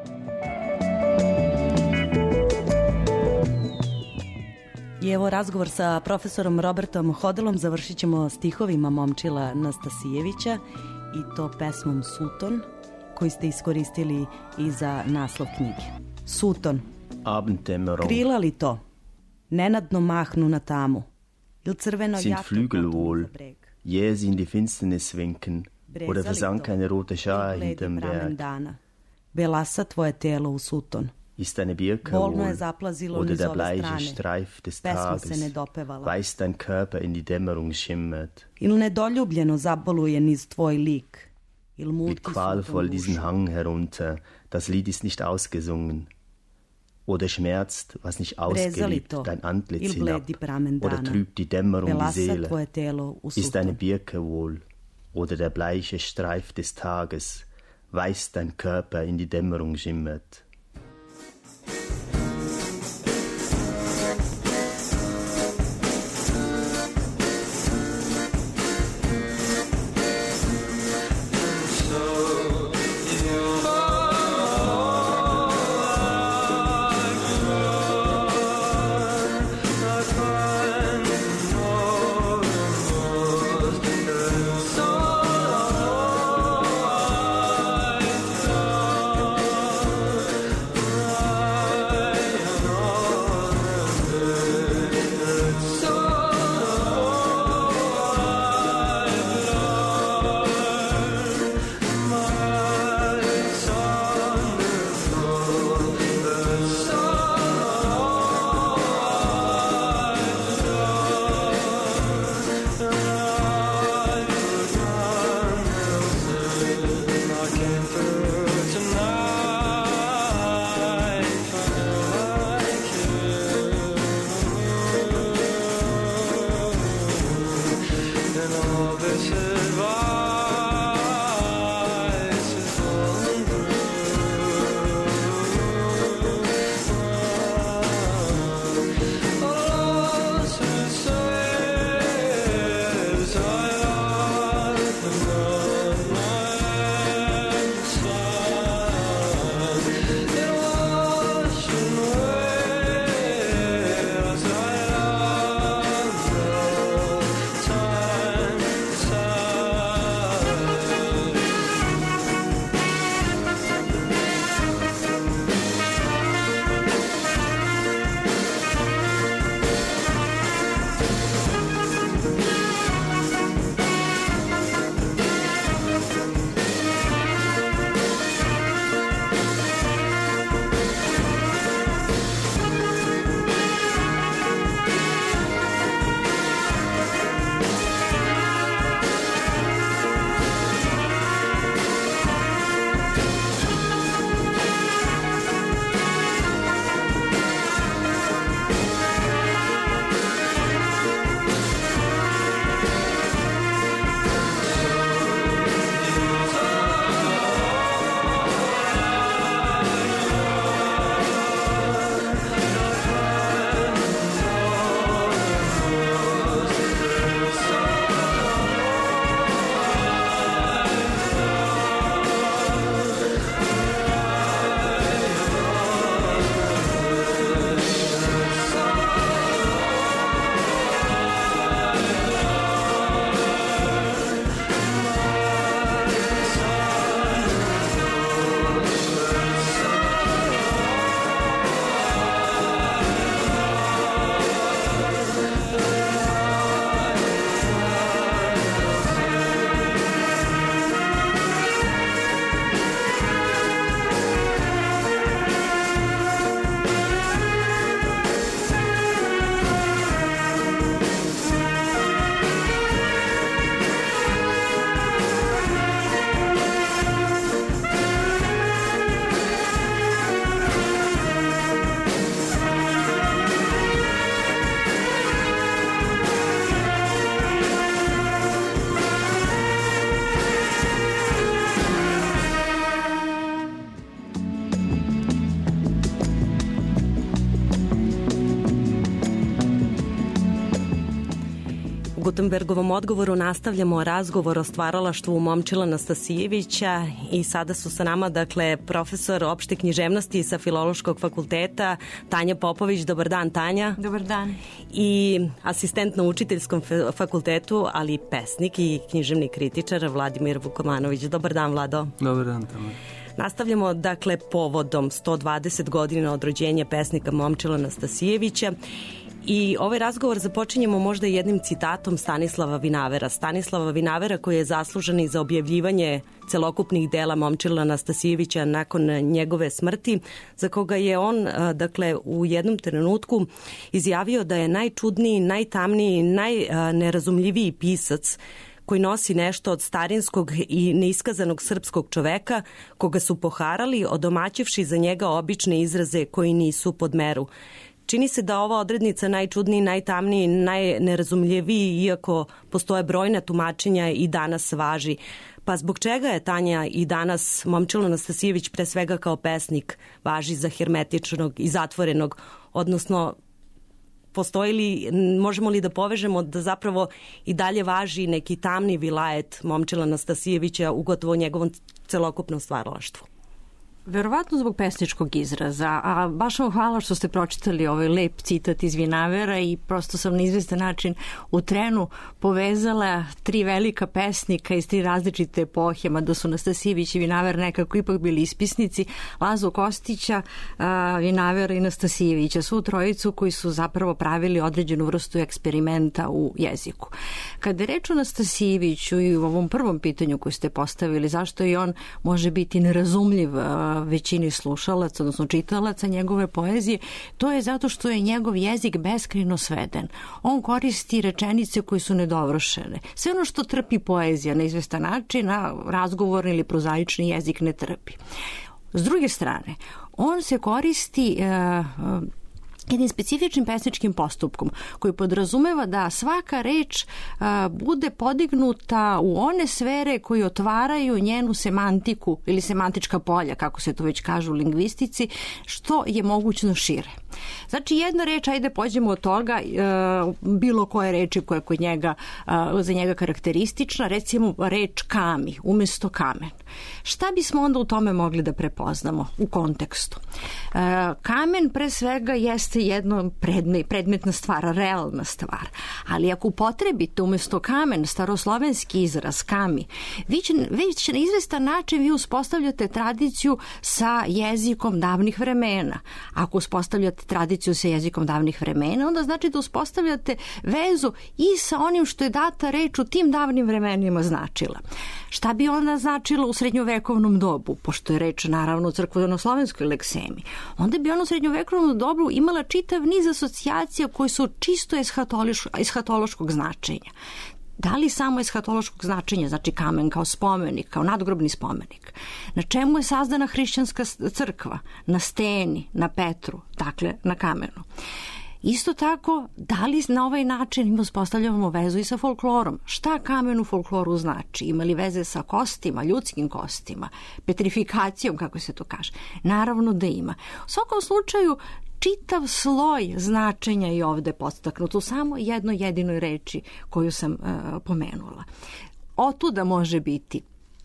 E: I evo razgovor sa profesorom Robertom Hodelom završit ćemo stihovima Momčila Nastasjevića i to pesmom Suton, koji ste iskoristili i za naslov knjige. Suton. Krila li to? Nenadno mahnu na tamu. Il crveno
A: sind
E: jato
A: Flügel wohl, jäh sie in die Finsternis winken, oder versank eine rote Schar hinterm Berg.
E: Belasa tvoje telo u suton.
A: Ist eine Birke wohl, oder der bleiche Streif des Tages, weiß dein Körper in die Dämmerung schimmert.
E: Il nedoljubljeno zaboluje niz tvoj lik. Il
A: Mit qualvoll diesen Hang herunter, das Lied ist nicht ausgesungen. Oder schmerzt, was nicht ausgeliebt, dein Antlitz hinab, oder trübt die Dämmerung die Seele, ist eine Birke wohl, oder der bleiche Streif des Tages, weiß dein Körper in die Dämmerung schimmert.
E: Gutenbergovom odgovoru nastavljamo razgovor o stvaralaštvu Momčila Nastasijevića i sada su sa nama, dakle, profesor opšte književnosti sa Filološkog fakulteta Tanja Popović. Dobar dan, Tanja.
C: Dobar dan.
E: I asistent na Učiteljskom fakultetu, ali i pesnik i književni kritičar Vladimir Vukomanović. Dobar dan, Vlado.
F: Dobar dan, Tanja.
E: Nastavljamo, dakle, povodom sto dvadeset godina od rođenja pesnika Momčila Nastasijevića. I ovaj razgovor započinjemo možda jednim citatom Stanislava Vinavera. Stanislava Vinavera koji je zaslužan i za objavljivanje celokupnih dela Momčila Nastasijevića nakon njegove smrti, za koga je on, dakle, u jednom trenutku izjavio da je najčudniji, najtamniji, najnerazumljiviji pisac koji nosi nešto od starinskog i neiskazanog srpskog čoveka, koga su poharali, odomaćivši za njega obične izraze koji nisu pod meru. Čini se da ova odrednica najčudniji, najtamniji, najnerazumljiviji, iako postoje brojna tumačenja, i danas važi. Pa zbog čega je, Tanja, i danas Momčilo Nastasijević pre svega kao pesnik važi za hermetičnog i zatvorenog, odnosno postoji li, možemo li da povežemo da zapravo i dalje važi neki tamni vilajet Momčila Nastasijevića u gotovo njegovom celokupnom stvaralaštvu?
C: Verovatno zbog pesničkog izraza, a baš vam hvala što ste pročitali ovaj lep citat iz Vinavera i prosto sam na izvestan način u trenu povezala tri velika pesnika iz tri različite epohe, mada su Nastasijević i Vinaver nekako ipak bili ispisnici, Lazo Kostića, Vinavera i Nastasijevića, svu trojicu koji su zapravo pravili određenu vrstu eksperimenta u jeziku. Kada je reč o Nastasijeviću i u ovom prvom pitanju koje ste postavili, zašto i on može biti nerazumljiv većini slušalaca, odnosno čitalaca njegove poezije, to je zato što je njegov jezik beskrajno sveden. On koristi rečenice koje su nedovršene. Sve ono što trpi poezija na izvestan način, na razgovorni ili prozaični jezik ne trpi. S druge strane, on se koristi uh, jednim specifičnim pesničkim postupkom koji podrazumeva da svaka reč a, bude podignuta u one sfere koje otvaraju njenu semantiku ili semantička polja, kako se to već kaže u lingvistici, što je mogućno šire. Znači, jedna reč, ajde pođemo od toga, e, bilo koje reči koja je kod njega, e, za njega karakteristična, recimo reč kami umjesto kamen. Šta bismo onda u tome mogli da prepoznamo u kontekstu? E, kamen pre svega jeste jedno predmet, predmetna stvar, realna stvar, ali ako upotrebite umjesto kamen staroslovenski izraz kami, vi će, već na izvestan način vi uspostavljate tradiciju sa jezikom davnih vremena. Ako uspostavljate tradiciju sa jezikom davnih vremena, onda znači da uspostavljate vezu i sa onim što je data reč u tim davnim vremenima značila. Šta bi ona značila u srednjovekovnom dobu, pošto je reč naravno u crkveno-slovenskoj leksemi? Onda bi ona u srednjovekovnom dobu imala čitav niz asocijacija koji su čisto eshatološkog značenja. Da li samo eshatološkog značenja, znači kamen kao spomenik, kao nadgrobni spomenik? Na čemu je sazdana hrišćanska crkva? Na steni, na Petru, dakle na kamenu. Isto tako, da li na ovaj način mi uspostavljamo vezu i sa folklorom? Šta kamen u folkloru znači? Ima li veze sa kostima, ljudskim kostima, petrifikacijom, kako se to kaže? Naravno da ima. U svakom slučaju, čitav sloj značenja je ovde podstaknut u samo jednoj jedinoj reči koju sam uh, pomenula. Otuda može biti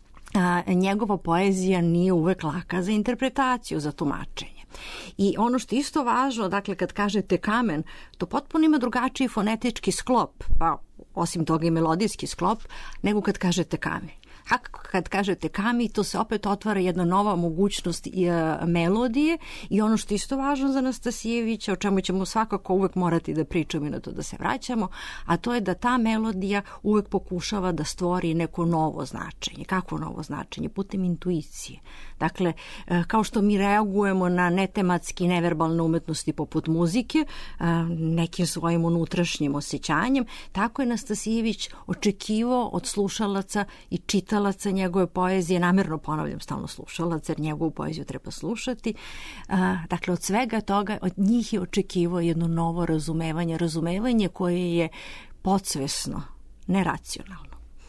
C: a, njegova poezija nije uvek laka za interpretaciju, za tumačenje. I ono što je isto važno, dakle, kad kažete kamen, to potpuno ima drugačiji fonetički sklop, pa osim toga i melodijski sklop, nego kad kažete kamen. A kad kažete kami, to se opet otvara jedna nova mogućnost i, e, melodije i ono što je isto važno za Nastasijevića, o čemu ćemo svakako uvek morati da pričamo i na to da se vraćamo, a to je da ta melodija uvek pokušava da stvori neko novo značenje. Kakvo novo značenje? Putem intuicije. Dakle, e, kao što mi reagujemo na netematski neverbalne umetnosti poput muzike, e, nekim svojim unutrašnjim osjećanjem, tako je Nastasijević očekivao od slušalaca i čitalaca njegove poezije, namerno ponavljam stalno slušalaca, jer njegovu poeziju treba slušati. Dakle, od svega toga, od njih je očekivao jedno novo razumevanje, razumevanje koje je podsvesno, neracionalno.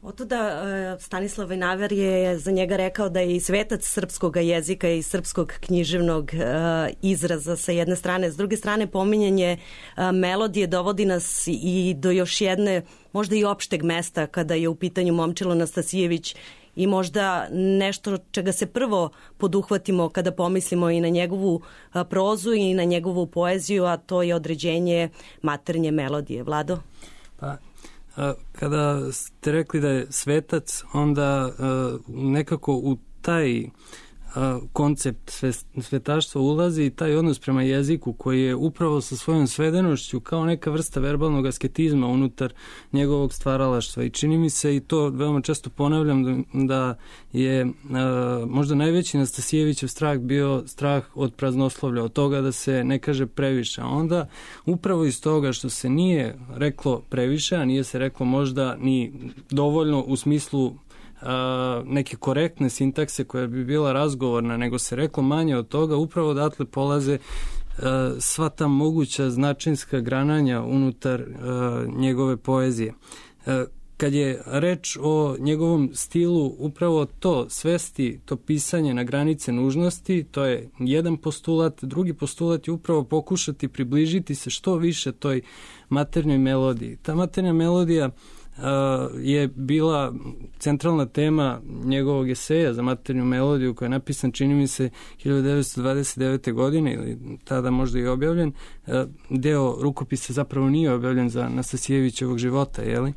E: Otuda Stanislav Vinaver je za njega rekao da je i svetac srpskog jezika i srpskog književnog izraza sa jedne strane. S druge strane, pominjanje melodije dovodi nas i do još jedne, možda i opšteg mesta kada je u pitanju Momčilo Nastasijević i možda nešto čega se prvo poduhvatimo kada pomislimo i na njegovu prozu i na njegovu poeziju, a to je određenje maternje melodije. Vlado?
F: Pa, kada ste rekli da je svetac, onda nekako u taj koncept svetaštva ulazi taj odnos prema jeziku koji je upravo sa svojom svedenošću kao neka vrsta verbalnog asketizma unutar njegovog stvaralaštva i čini mi se, i to veoma često ponavljam, da je možda najveći Nastasijevićev strah bio strah od praznoslovlja, od toga da se ne kaže previše, a onda upravo iz toga što se nije reklo previše, a nije se reklo možda ni dovoljno u smislu neke korektne sintakse koja bi bila razgovorna, nego se reklo manje od toga, upravo odatle polaze sva ta moguća značinska grananja unutar njegove poezije. Kad je reč o njegovom stilu, upravo to svesti, to pisanje na granice nužnosti, to je jedan postulat. Drugi postulat je upravo pokušati približiti se što više toj maternjoj melodiji. Ta maternja melodija je bila centralna tema njegovog eseja za maternju melodiju koja je napisan, čini mi se, hiljadu devetsto dvadeset devete. godine ili tada možda i objavljen. Deo rukopisa zapravo nije objavljen za Nastasijevićevog života, jeli?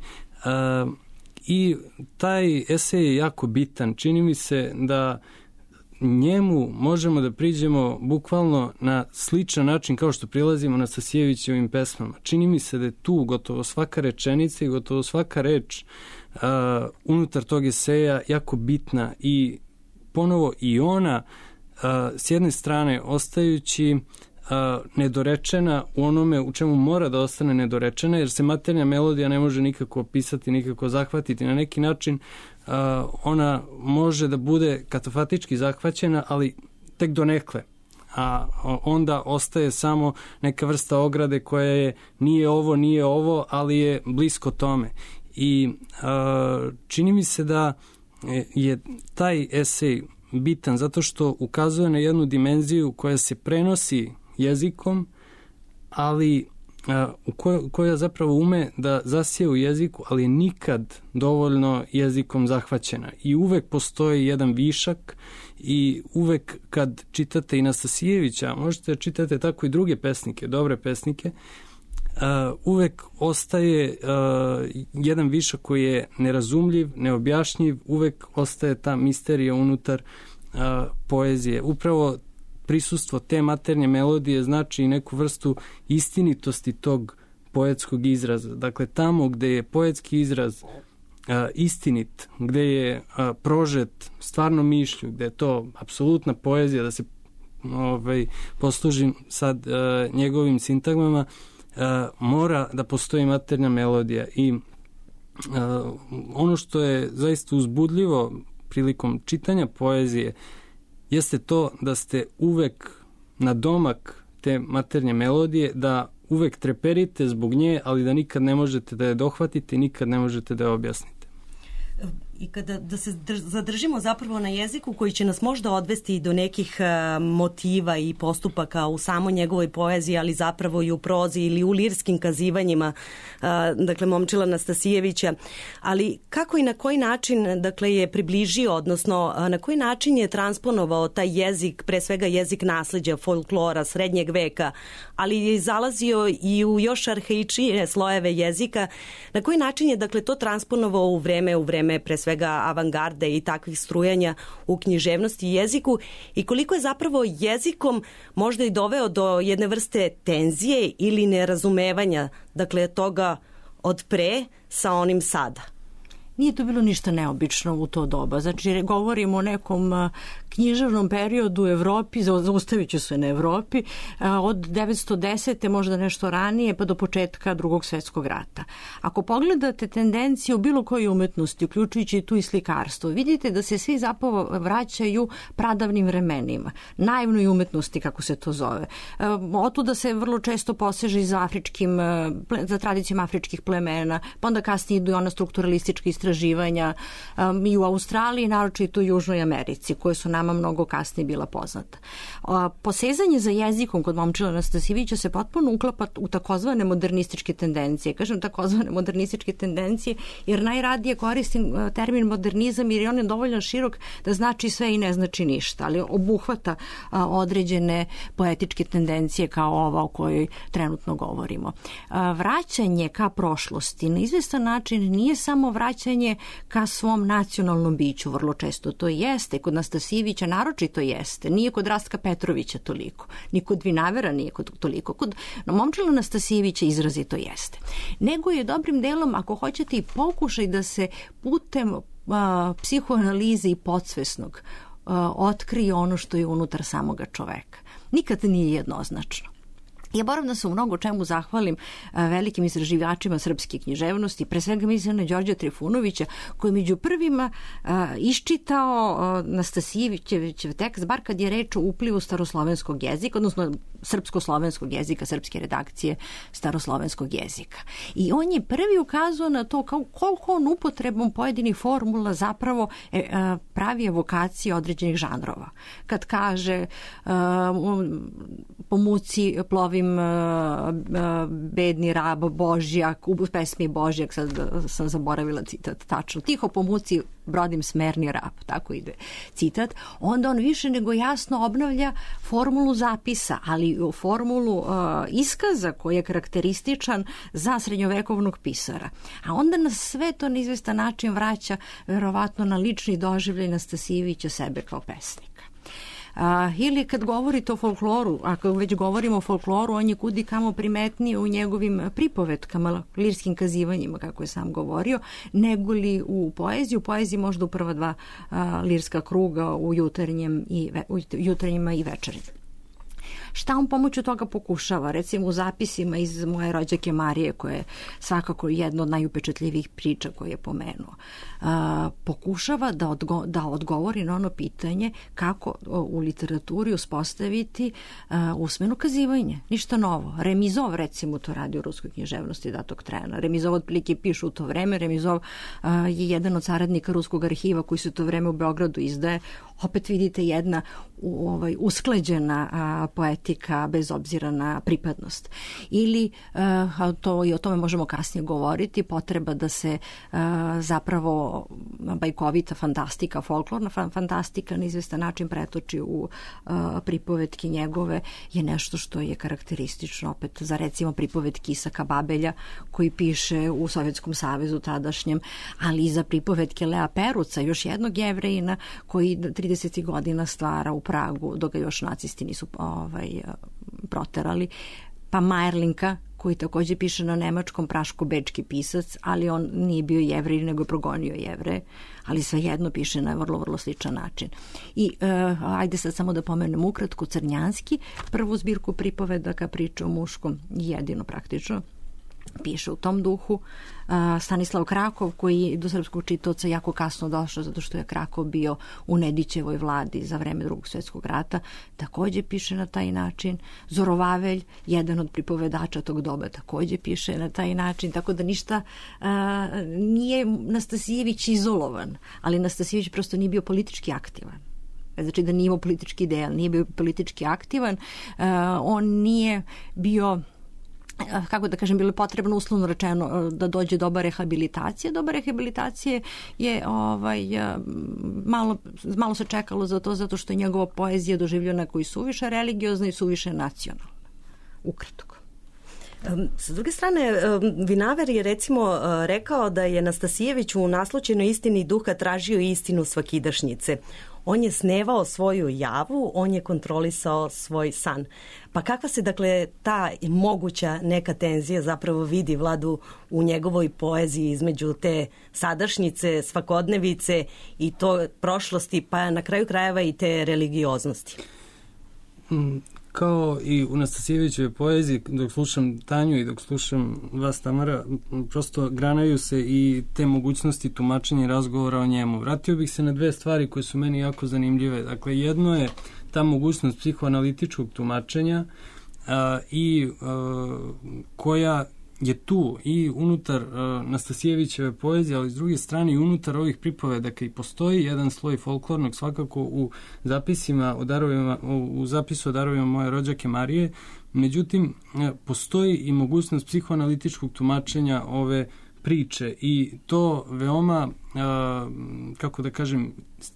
F: I taj esej je jako bitan. Čini mi se da njemu možemo da priđemo bukvalno na sličan način kao što prilazimo Nastasijevićevim pesmama. Čini mi se da je tu gotovo svaka rečenica i gotovo svaka reč uh, unutar tog eseja jako bitna i ponovo i ona uh, s jedne strane ostajući uh, nedorečena u onome u čemu mora da ostane nedorečena, jer se maternja melodija ne može nikako opisati, nikako zahvatiti. Na neki način Uh, ona može da bude katafatički zahvaćena, ali tek donekle. A onda ostaje samo neka vrsta ograde koja je nije ovo, nije ovo, ali je blisko tome. I uh, čini mi se da je taj esej bitan zato što ukazuje na jednu dimenziju koja se prenosi jezikom, ali u kojoj, koja zapravo ume da zasije u jeziku, ali nikad dovoljno jezikom zahvaćena. I uvek postoji jedan višak i uvek kad čitate i Nastasijevića, možete da čitate tako i druge pesnike, dobre pesnike, uh, uvek ostaje uh, jedan višak koji je nerazumljiv, neobjašnjiv, uvek ostaje ta misterija unutar uh, poezije. Upravo prisustvo te maternje melodije znači i neku vrstu istinitosti tog poetskog izraza. Dakle, tamo gde je poetski izraz a, istinit, gde je a, prožet stvarno mišlju, gde je to apsolutna poezija, da se ovaj, poslužim sad a, njegovim sintagmama, a, mora da postoji maternja melodija. I a, ono što je zaista uzbudljivo prilikom čitanja poezije jeste to da ste uvek na domak te maternje melodije, da uvek treperite zbog nje, ali da nikad ne možete da je dohvatite i nikad ne možete da je objasnite.
E: I kada da se zadržimo zapravo na jeziku koji će nas možda odvesti do nekih uh, motiva i postupaka u samo njegovoj poeziji, ali zapravo i u prozi ili u lirskim kazivanjima, uh, dakle Momčila Nastasijevića, ali kako i na koji način dakle je približio, odnosno uh, na koji način je transponovao taj jezik, pre svega jezik nasleđa, folklora, srednjeg veka, ali je zalazio i u još arhaičnije slojeve jezika, na koji način je dakle to transponovao u vreme, u vreme pre svega avangarde i takvih strujanja u književnosti i jeziku i koliko je zapravo jezikom možda i doveo do jedne vrste tenzije ili nerazumevanja, dakle toga od pre sa onim sada.
C: Nije to bilo ništa neobično u to doba. Znači, govorimo o nekom književnom periodu u Evropi, zaustavit ću se na Evropi, od devetsto desete možda nešto ranije pa do početka Drugog svjetskog rata. Ako pogledate tendencije u bilo kojoj umetnosti, uključujući tu i slikarstvo, vidite da se svi zapravo vraćaju pradavnim vremenima, naivnoj umetnosti, kako se to zove. Otuda se vrlo često poseže za afričkim, za tradicijom afričkih plemena, pa onda kasnije idu i ona strukturalistička istraživanja istraživanja um, i u Australiji, naročito u Južnoj Americi, koje su nama mnogo kasnije bila poznata. Uh, posezanje za jezikom kod Momčila Nastasijevića se potpuno uklapa u takozvane modernističke tendencije. Kažem takozvane modernističke tendencije jer najradije koristim uh, termin modernizam jer on je dovoljno širok da znači sve i ne znači ništa, ali obuhvata uh, određene poetičke tendencije kao ova o kojoj trenutno govorimo. Uh, vraćanje ka prošlosti na izvestan način nije samo vraćanje ka svom nacionalnom biću, vrlo često to jeste, kod Nastasijevića naročito jeste, nije kod Rastka Petrovića toliko, ni kod Vinavera nije kod toliko, kod no, Momčila Nastasijevića izrazito jeste. Nego je dobrim delom, ako hoćete, i pokušaj da se putem uh, psihoanalize i podsvesnog uh, otkrije ono što je unutar samoga čoveka. Nikad nije jednoznačno. Ja moram da se u mnogo čemu zahvalim a, velikim istraživačima srpske književnosti, pre svega mislim na Đorđa Trifunovića, koji među prvima a, iščitao Nastasijevićev tekst, bar kad je reč o uplivu staroslovenskog jezika, odnosno srpsko-slovenskog jezika, srpske redakcije staroslovenskog jezika. I on je prvi ukazao na to kao koliko on upotrebom pojedinih formula zapravo e, a, pravi evokacije određenih žanrova. Kad kaže a, po muci plovi bedni rab Božjak, u pesmi Božjak, sad sam zaboravila citat tačno, tiho po muci brodim smerni rab, tako ide citat, onda on više nego jasno obnavlja formulu zapisa, ali formulu uh, iskaza koji je karakterističan za srednjovekovnog pisara. A onda nas sve to na izvestan način vraća verovatno na lični doživljaj Nastasijevića sebe kao pesnika. Uh, ili kad govorite o folkloru, ako već govorimo o folkloru, on je kudi kamo primetnije u njegovim pripovetkama, lirskim kazivanjima, kako je sam govorio, nego li u poeziji. U poeziji možda u prva dva uh, lirska kruga u jutarnjem i, ve, u jutarnjima i večernjima. Šta on pomoću toga pokušava? Recimo u zapisima iz Moje rođake Marije, koje je svakako jedno od najupečatljivijih priča koje je pomenuo. A, pokušava da, odgo, da odgovori na ono pitanje kako o, u literaturi uspostaviti a, usmeno kazivanje. Ništa novo. Remizov, recimo, to radi u ruskoj književnosti datog trena. Remizov otprilike pišu u to vreme. Remizov a, je jedan od saradnika ruskog arhiva koji se u to vreme u Beogradu izdaje. Opet vidite jedna u, ovaj, usklađena a, poetika bez obzira na pripadnost. Ili, a, to, i o tome možemo kasnije govoriti, potreba da se a, zapravo bajkovita fantastika, folklorna fantastika na izvestan način pretoči u a, pripovetke njegove je nešto što je karakteristično opet za recimo pripovetke Isaka Babelja koji piše u Sovjetskom savezu tadašnjem, ali i za pripovetke Lea Peruca, još jednog Jevrejina koji tridesetih godina stvara u Pragu dok ga još nacisti nisu ovaj, proterali, pa Majerlinka koji takođe piše na nemačkom, praško-bečki pisac, ali on nije bio Jevrej, nego je progonio Jevre, ali svejedno piše na vrlo, vrlo sličan način. I uh, ajde sad samo da pomenem ukratko Crnjanski, prvu zbirku pripovedaka priča o muškom, jedino praktično, piše u tom duhu. Stanislav Krakov, koji je do srpskog čitaoca jako kasno došao zato što je Krakov bio u Nedićevoj vladi za vreme Drugog svjetskog rata, takođe piše na taj način. Zorovavelj, jedan od pripovedača tog doba, takođe piše na taj način, tako da ništa a, nije Nastasijević izolovan, ali Nastasijević prosto nije bio politički aktivan. Znači da nije imao politički ideal, nije bio politički aktivan, a, on nije bio, kako da kažem, bilo je potrebno uslovno rečeno da dođe doba rehabilitacije. Doba rehabilitacije je ovaj, malo, malo se čekalo za to zato što je njegova poezija doživljena koji suviše religiozna i suviše nacionalna. Ukratko.
E: Sa druge strane, Vinaver je recimo rekao da je Nastasijević u Naslućenoj istini duha tražio istinu svakidašnjice. On je snevao svoju javu, on je kontrolisao svoj san. Pa kakva se, dakle, ta moguća neka tenzija zapravo vidi, Vladu, u njegovoj poeziji između te sadašnjice, svakodnevice i to prošlosti, pa na kraju krajeva i te religioznosti?
F: Mm. Kao i u Nastasijevićevoj poeziji, dok slušam Tanju i dok slušam vas, Tamara, prosto granaju se i te mogućnosti tumačenja i razgovora o njemu. Vratio bih se na dve stvari koje su meni jako zanimljive. Dakle, jedno je ta mogućnost psihoanalitičkog tumačenja a, i a, koja je tu i unutar uh, Nastasjevićeve poezije, ali s druge strane i unutar ovih pripovedaka i postoji jedan sloj folklornog svakako u zapisima o darovima, u zapisu o darovima moje rođake Marije. Međutim, postoji i mogućnost psihoanalitičkog tumačenja ove priče i to veoma, kako da kažem,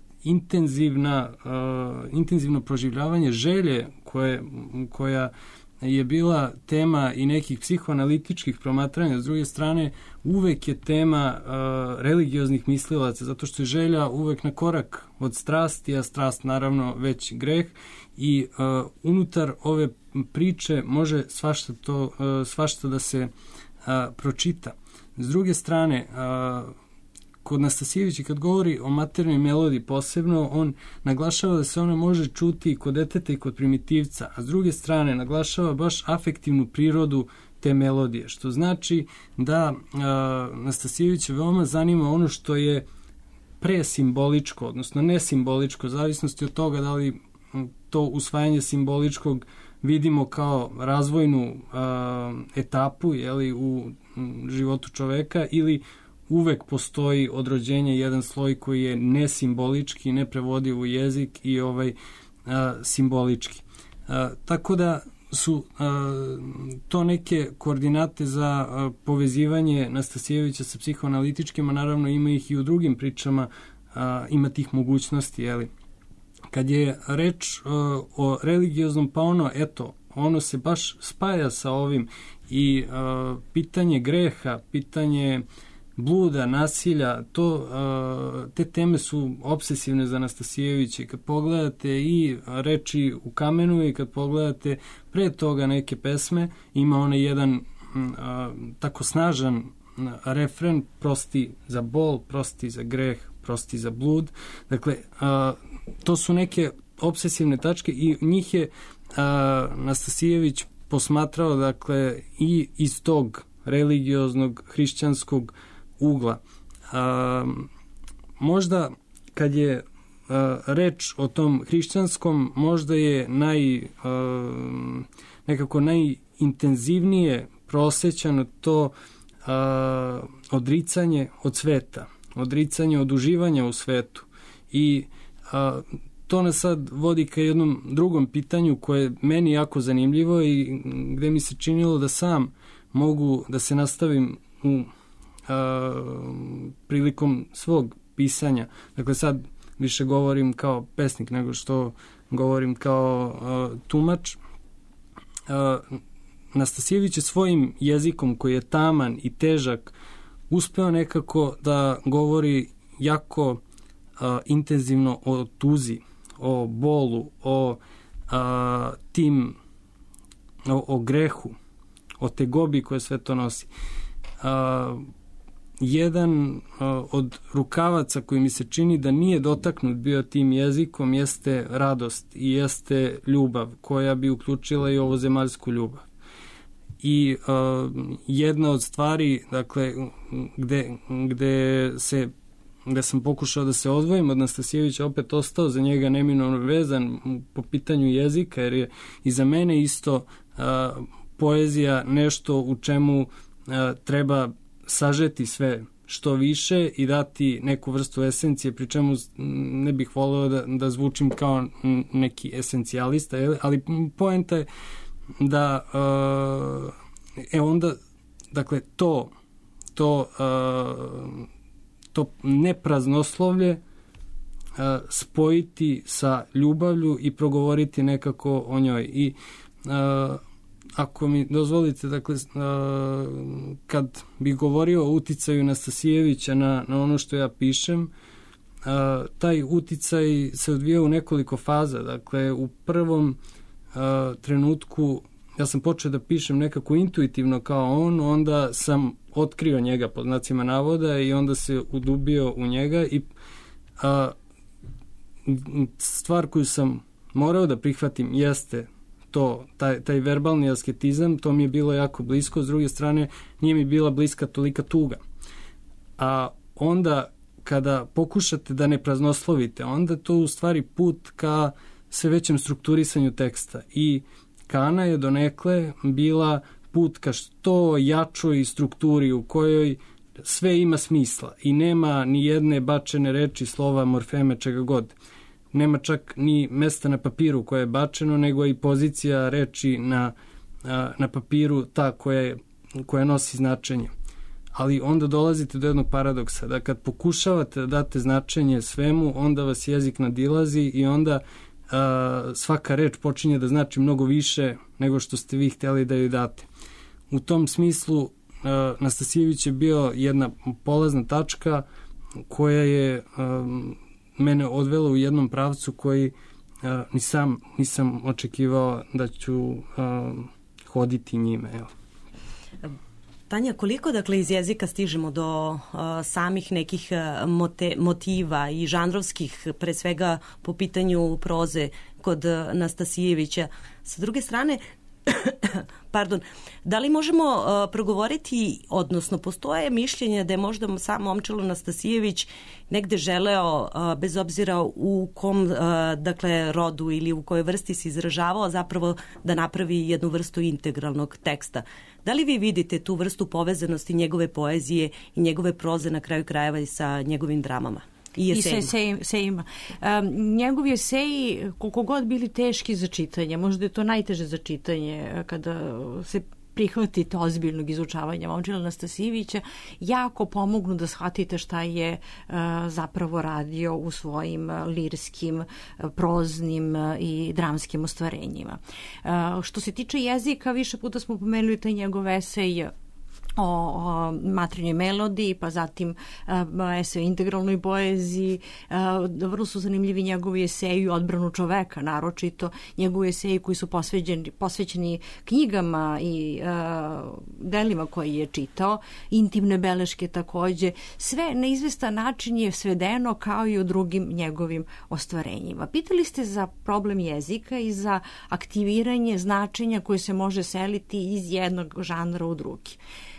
F: intenzivna, intenzivno proživljavanje želje koje, koja je bila tema i nekih psihoanalitičkih promatranja. S druge strane, uvek je tema religioznih mislilaca, zato što je želja uvek na korak od strasti, a strast naravno već greh, i uh, unutar ove priče može svašta, to, uh, svašta da se uh, pročita. S druge strane, uh, kod Nastasjevića kad govori o maternoj melodiji posebno, on naglašava da se ona može čuti i kod deteta i kod primitivca, a s druge strane naglašava baš afektivnu prirodu te melodije, što znači da uh, Nastasjevića veoma zanima ono što je presimboličko, odnosno nesimboličko, zavisnosti od toga da li to usvajanje simboličkog vidimo kao razvojnu a, etapu, jeli, u životu čoveka, ili uvek postoji od rođenja jedan sloj koji je nesimbolički, neprevodiv u jezik i ovaj a, simbolički. A, tako da su a, to neke koordinate za a, povezivanje Nastasjevića sa psihoanalitičkim, a naravno ima ih i u drugim pričama, a, ima tih mogućnosti, jeli. Kad je reč uh, o religioznom, pa ono, eto, ono se baš spaja sa ovim i uh, pitanje greha, pitanje bluda, nasilja, to, uh, te teme su obsesivne za Nastasjevića. Kad pogledate i reči u kamenu i kad pogledate pre toga neke pesme, ima onaj jedan uh, tako snažan refren, prosti za bol, prosti za greh, prosti za blud. Dakle, a, to su neke obsesivne tačke i njih je a, Nastasjević posmatrao, dakle, i iz tog religioznog, hrišćanskog ugla. A, možda kad je a, reč o tom hrišćanskom, možda je naj, a, nekako najintenzivnije prosećano to a, odricanje od sveta, odricanje od uživanja u svetu. I a, to nas sad vodi ka jednom drugom pitanju koje je meni jako zanimljivo i gde mi se činilo da sam mogu da se nastavim u a, prilikom svog pisanja. Dakle, sad više govorim kao pesnik nego što govorim kao a, tumač. A, Nastasjević je svojim jezikom koji je taman i težak uspeo nekako da govori jako a, intenzivno o tuzi, o bolu, o a, tim, o, o grehu, o tegobi koje sve to nosi. A, jedan a, od rukavaca koji mi se čini da nije dotaknut bio tim jezikom jeste radost i jeste ljubav koja bi uključila i ovozemaljsku ljubav. I uh, jedna od stvari, dakle, gde, gde, se, gde sam pokušao da se odvojim od Nastasjevića, opet ostao za njega neminovno vezan po pitanju jezika, jer je i za mene isto uh, poezija nešto u čemu uh, treba sažeti sve što više i dati neku vrstu esencije, pri čemu ne bih voleo da, da zvučim kao neki esencijalista, ali poenta je da uh, e onda, dakle, to to, uh, to nepraznoslovlje uh, spojiti sa ljubavlju i progovoriti nekako o njoj. I uh, ako mi dozvolite, dakle, uh, kad bih govorio o uticaju Nastasjevića na, na ono što ja pišem, uh, taj uticaj se odvija u nekoliko faza. Dakle, u prvom Uh, trenutku ja sam počeo da pišem nekako intuitivno kao on, onda sam otkrio njega pod znacima navoda i onda se udubio u njega i uh, stvar koju sam morao da prihvatim jeste to, taj, taj verbalni asketizam, to mi je bilo jako blisko, s druge strane nije mi bila bliska tolika tuga. A onda kada pokušate da ne praznoslovite, onda to u stvari put ka sve većem strukturisanju teksta i Kana je donekle bila put ka što jačoj strukturi u kojoj sve ima smisla i nema ni jedne bačene reči, slova, morfeme, čega god. Nema čak ni mesta na papiru koje je bačeno, nego i pozicija reči na, na papiru ta koja, koja nosi značenje. Ali onda dolazite do jednog paradoksa, da kad pokušavate da date značenje svemu, onda vas jezik nadilazi i onda a, svaka reč počinje da znači mnogo više nego što ste vi hteli da joj date. U tom smislu a, Nastasijević je bio jedna polazna tačka koja je a, mene odvela u jednom pravcu koji a, ni sam nisam očekivao da ću a, hoditi njime. Evo.
E: Tanja, koliko dakle iz jezika stižemo do uh, samih nekih uh, mote, motiva i žanrovskih, pre svega po pitanju proze kod uh, Nastasijevića. Sa druge strane, pardon, da li možemo uh, progovoriti, odnosno postoje mišljenje da je možda sam Momčilo Nastasijević negde želeo, uh, bez obzira u kom uh, dakle rodu ili u kojoj vrsti se izražavao, zapravo da napravi jednu vrstu integralnog teksta. Da li vi vidite tu vrstu povezanosti njegove poezije i njegove proze na kraju krajeva i sa njegovim dramama? I esejima.
C: I sa esejima. Um, njegovi eseji, koliko god bili teški za čitanje, možda je to najteže za čitanje kada se prihvatite ozbiljnog izučavanja Momčila Nastasijevića, jako pomognu da shvatite šta je uh, zapravo radio u svojim uh, lirskim, uh, proznim uh, i dramskim ostvarenjima. Uh, što se tiče jezika, više puta smo pomenuli taj njegov esej o, o materinjoj melodiji, pa zatim a, esej o integralnoj poeziji. A, vrlo su zanimljivi njegovi eseji o odbranu čoveka, naročito njegovi eseji koji su posvećeni, posvećeni knjigama i a, delima koje je čitao, intimne beleške takođe. Sve na izvestan način je svedeno kao i u drugim njegovim ostvarenjima. Pitali ste za problem jezika i za aktiviranje značenja koje se može seliti iz jednog žanra u drugi.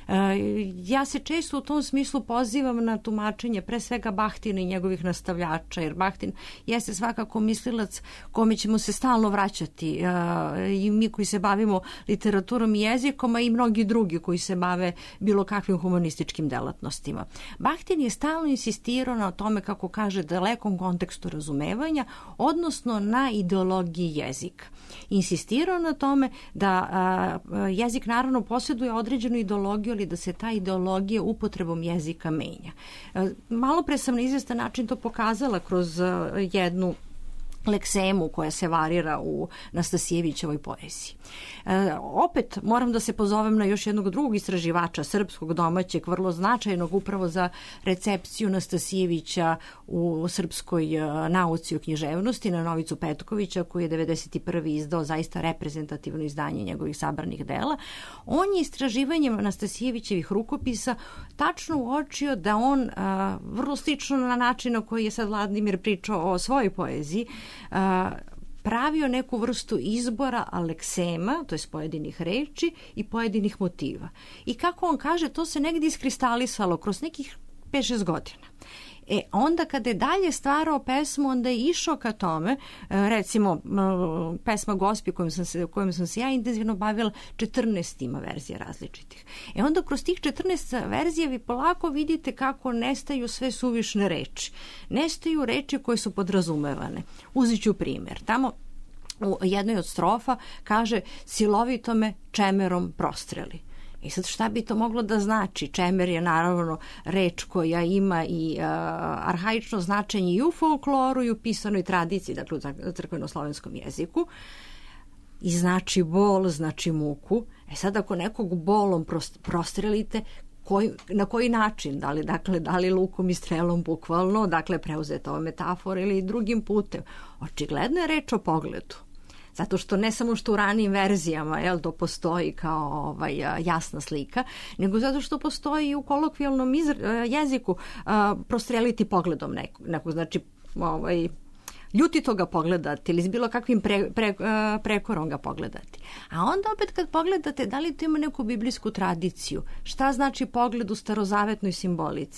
C: Ja se često u tom smislu pozivam na tumačenje pre svega Bahtina i njegovih nastavljača, jer Bahtin jeste svakako mislilac kome ćemo se stalno vraćati, i mi koji se bavimo literaturom i jezikom, a i mnogi drugi koji se bave bilo kakvim humanističkim delatnostima. Bahtin je stalno insistirao na tome, kako kaže, dalekom kontekstu razumevanja, odnosno na ideologiji jezika. Insistirao na tome da jezik naravno posjeduje određenu ideologiju, ali da se ta ideologija upotrebom jezika menja. Malo pre sam na izvestan način to pokazala kroz jednu leksemu koja se varira u Nastasijevićevoj poeziji. E, opet moram da se pozovem na još jednog drugog istraživača srpskog domaćeg, vrlo značajnog upravo za recepciju Nastasijevića u srpskoj e, nauci o književnosti, na Novicu Petkovića, koji je devedeset prvi izdao zaista reprezentativno izdanje njegovih sabranih dela. On je istraživanjem Nastasijevićevih rukopisa tačno uočio da on a, vrlo slično na način na koji je sad Vladimir pričao o svojoj poeziji, a, pravio neku vrstu izbora aleksema, to je pojedinih reči i pojedinih motiva. I kako on kaže, to se negdje iskristalisalo kroz nekih pet šest godina. E, onda kada je dalje stvarao pesmu, onda je išao ka tome, recimo pesma Gospi kojom sam se, kojom sam se ja intenzivno bavila, četrnaest ima verzija različitih. E onda kroz tih četrnaest verzija vi polako vidite kako nestaju sve suvišne reči. Nestaju reči koje su podrazumevane. Uzet ću primjer. Tamo u jednoj od strofa kaže: silovito me čemerom prostreli. I sad šta bi to moglo da znači? Čemer je naravno reč koja ima i uh, arhaično značenje i u folkloru i u pisanoj tradiciji, dakle u crkveno-slovenskom jeziku. I znači bol, znači muku. E sad ako nekog bolom prostrelite, koji, na koji način? Da li, dakle, da li lukom i strelom bukvalno, dakle preuzeta ova metafora ili drugim putem? Očigledno je reč o pogledu. Zato što ne samo što u ranijim verzijama, jel, to postoji kao ovaj, jasna slika, nego zato što postoji i u kolokvijalnom izra- jeziku a, prostreliti pogledom nekog, nekog znači ovaj, ljutito ga pogledati ili s bilo kakvim pre, pre, prekorom ga pogledati. A onda opet kad pogledate, da li to ima neku biblijsku tradiciju, šta znači pogled u starozavetnoj simbolici?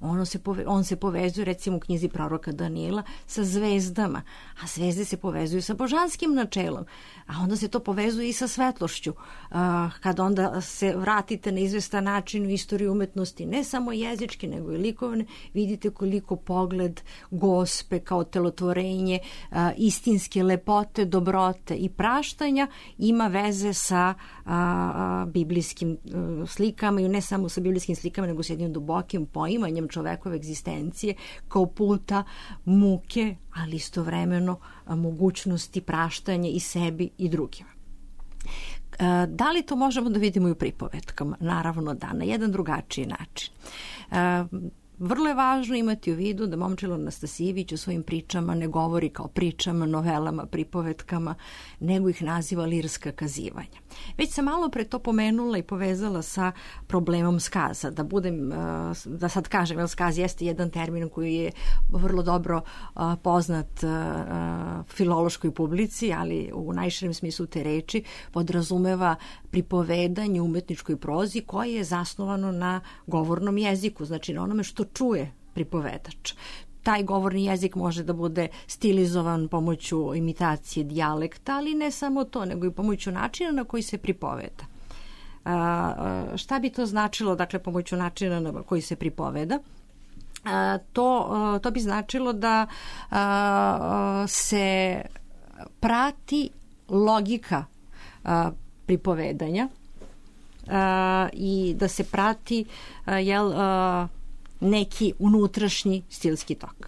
C: ono se pove, on se povezuje recimo u knjizi proroka Danijela sa zvezdama, a zvezde se povezuju sa božanskim načelom, a onda se to povezuje i sa svetlošću. Kad onda se vratite na izvestan način u istoriju umetnosti, ne samo jezičke, nego i likovne, vidite koliko pogled Gospe kao telotvorenje, istinske lepote, dobrote i praštanja ima veze sa biblijskim slikama i ne samo sa biblijskim slikama, nego s jednim dubokim poimanjem čovekove egzistencije kao puta muke, ali istovremeno mogućnosti praštanja i sebi i drugima. Da li to možemo da vidimo i u pripovetkama? Naravno da, na jedan drugačiji način. Vrlo je važno imati u vidu da Momčilo Nastasijević u svojim pričama ne govori kao pričama, novelama, pripovetkama, nego ih naziva lirska kazivanja. Već sam malo pre to pomenula i povezala sa problemom skaza. Da budem, da sad kažem, jer skaz jeste jedan termin koji je vrlo dobro poznat filološkoj publici, ali u najširem smislu te reči podrazumeva pripovedanje umetničkoj prozi koje je zasnovano na govornom jeziku, znači na onome što čuje pripovedač. Taj govorni jezik može da bude stilizovan pomoću imitacije dijalekta, ali ne samo to, nego i pomoću načina na koji se pripoveda. A, šta bi to značilo, dakle, pomoću načina na koji se pripoveda? A, to, a, to bi značilo da a, se prati logika a, pripovedanja a, i da se prati a, jel, a, neki unutrašnji stilski tok.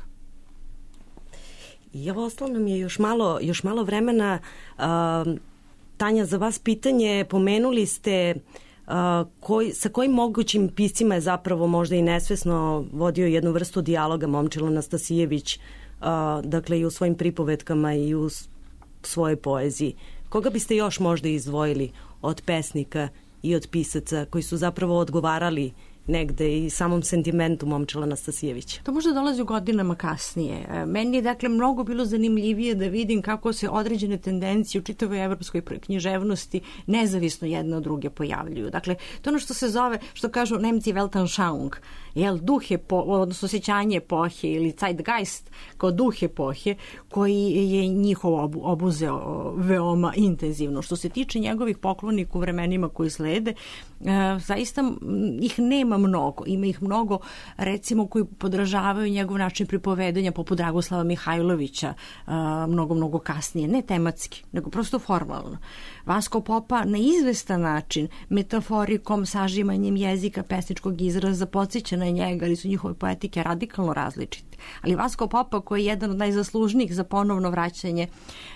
E: I ostalo nam je još malo, još malo vremena. Uh, Tanja, za vas pitanje, pomenuli ste uh, koji, sa kojim mogućim piscima je zapravo možda i nesvesno vodio jednu vrstu dijaloga Momčilo Nastasijević, uh, dakle i u svojim pripovetkama i u svojoj poeziji. Koga biste još možda izdvojili od pesnika i od pisaca koji su zapravo odgovarali negde i samom sentimentu Momčila Nastasijevića?
C: To možda dolazi u godinama kasnije. Meni je dakle mnogo bilo zanimljivije da vidim kako se određene tendencije u čitavoj evropskoj književnosti nezavisno jedne od druge pojavljuju. Dakle, to ono što se zove, što kažu Nemci Weltanschauung, jel, duh epo, odnosno osjećanje epohe ili Zeitgeist kao duh epohe koji je njihov obu, obuzeo veoma intenzivno. Što se tiče njegovih poklonika u vremenima koji slede, e, zaista ih nema mnogo. Ima ih mnogo, recimo, koji podražavaju njegov način pripovedanja, poput Dragoslava Mihajlovića, e, mnogo, mnogo kasnije. Ne tematski, nego prosto formalno. Vasko Popa na izvestan način, metaforikom, sažimanjem jezika, pesničkog izraza, podsjeća na njega, ali su njihove poetike radikalno različite. Ali Vasko Popa, koji je jedan od najzaslužnijih za ponovno vraćanje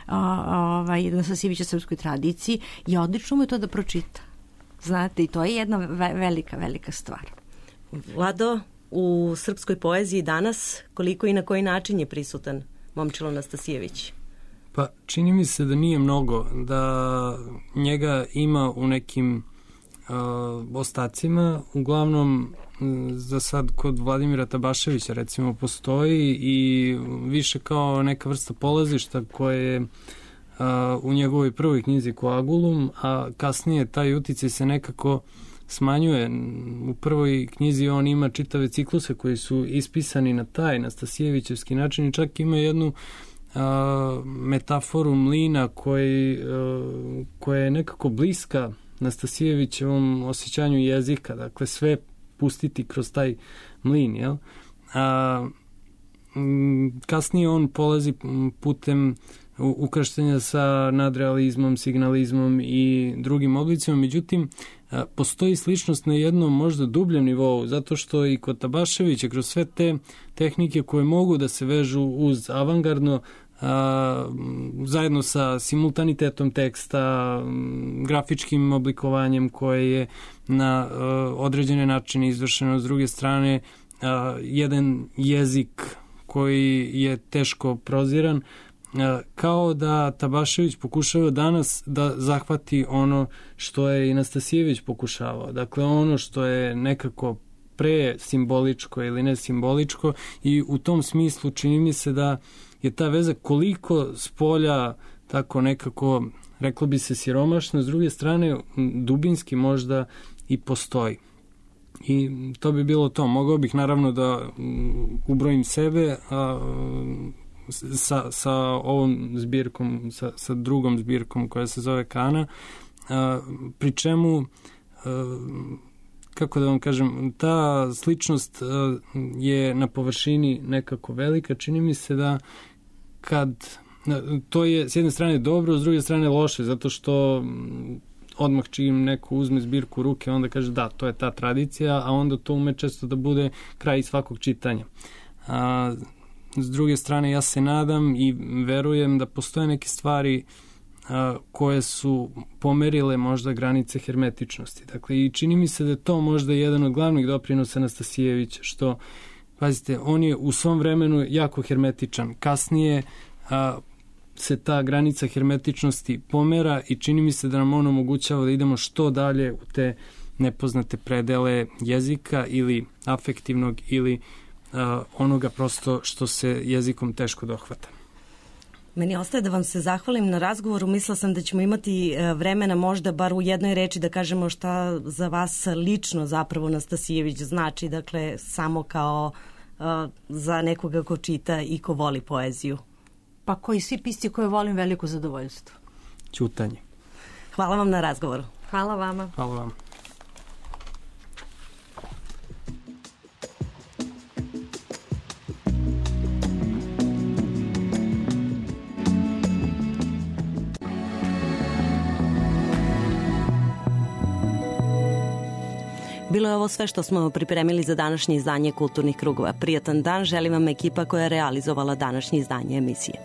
C: ovaj, Nastasijevića srpskoj tradiciji, je odlično mu to da pročita. Znate, i to je jedna velika, velika stvar.
E: Vlado, u srpskoj poeziji danas koliko i na koji način je prisutan Momčilo Nastasijević?
F: Pa čini mi se da nije mnogo, da njega ima u nekim uh, ostacima, uglavnom za sad kod Vladimira Tabaševića recimo postoji i više kao neka vrsta polazišta koje je uh, u njegovoj prvoj knjizi Coagulum, a kasnije taj uticaj se nekako smanjuje. U prvoj knjizi on ima čitave cikluse koji su ispisani na taj Nastasijevićevski način i čak ima jednu Uh, metaforu mlina koji, uh, koja je nekako bliska Nastasijevićevom osjećanju jezika, dakle sve pustiti kroz taj mlin, jel? A, m, kasnije on polazi putem ukrštenja sa nadrealizmom, signalizmom i drugim oblicima, međutim a, postoji sličnost na jednom možda dubljem nivou, zato što i kod Tabaševića kroz sve te tehnike koje mogu da se vežu uz avangardno, a, zajedno sa simultanitetom teksta, grafičkim oblikovanjem koje je na a, određene načine izvršeno, s druge strane a, jedan jezik koji je teško proziran, kao da Tabašević pokušava danas da zahvati ono što je i Nastasijević pokušavao. Dakle, ono što je nekako pre simboličko ili ne simboličko, i u tom smislu čini mi se da je ta veza koliko s polja tako nekako, reklo bi se, siromašno, s druge strane dubinski možda i postoji. I to bi bilo to. Mogao bih naravno da ubrojim sebe a, sa, sa ovom zbirkom, sa, sa drugom zbirkom koja se zove Kana, a, pri čemu a, kako da vam kažem, ta sličnost a, je na površini nekako velika. Čini mi se da kad to je s jedne strane dobro, s druge strane loše, zato što odmah čim neko uzme zbirku u ruke, onda kaže da, to je ta tradicija, a onda to ume često da bude kraj svakog čitanja. A, s druge strane, ja se nadam i verujem da postoje neke stvari a, koje su pomerile možda granice hermetičnosti. Dakle, i čini mi se da je to možda jedan od glavnih doprinosa Nastasijevića, što, pazite, on je u svom vremenu jako hermetičan. Kasnije a, se ta granica hermetičnosti pomera i čini mi se da nam on omogućava da idemo što dalje u te nepoznate predele jezika ili afektivnog ili uh, onoga prosto što se jezikom teško dohvata.
E: Meni ostaje da vam se zahvalim na razgovoru. Mislila sam da ćemo imati vremena možda bar u jednoj reči da kažemo šta za vas lično zapravo Nastasijević znači, dakle samo kao uh, za nekoga ko čita i ko voli poeziju.
C: Pa koji svi pisci koje volim, veliko zadovoljstvo.
F: Ćutanje.
E: Hvala vam na razgovoru.
C: Hvala vama.
F: Hvala vam.
E: Bilo je ovo sve što smo pripremili za današnje izdanje Kulturnih krugova. Prijatan dan želim vam ekipa koja je realizovala današnje izdanje emisije.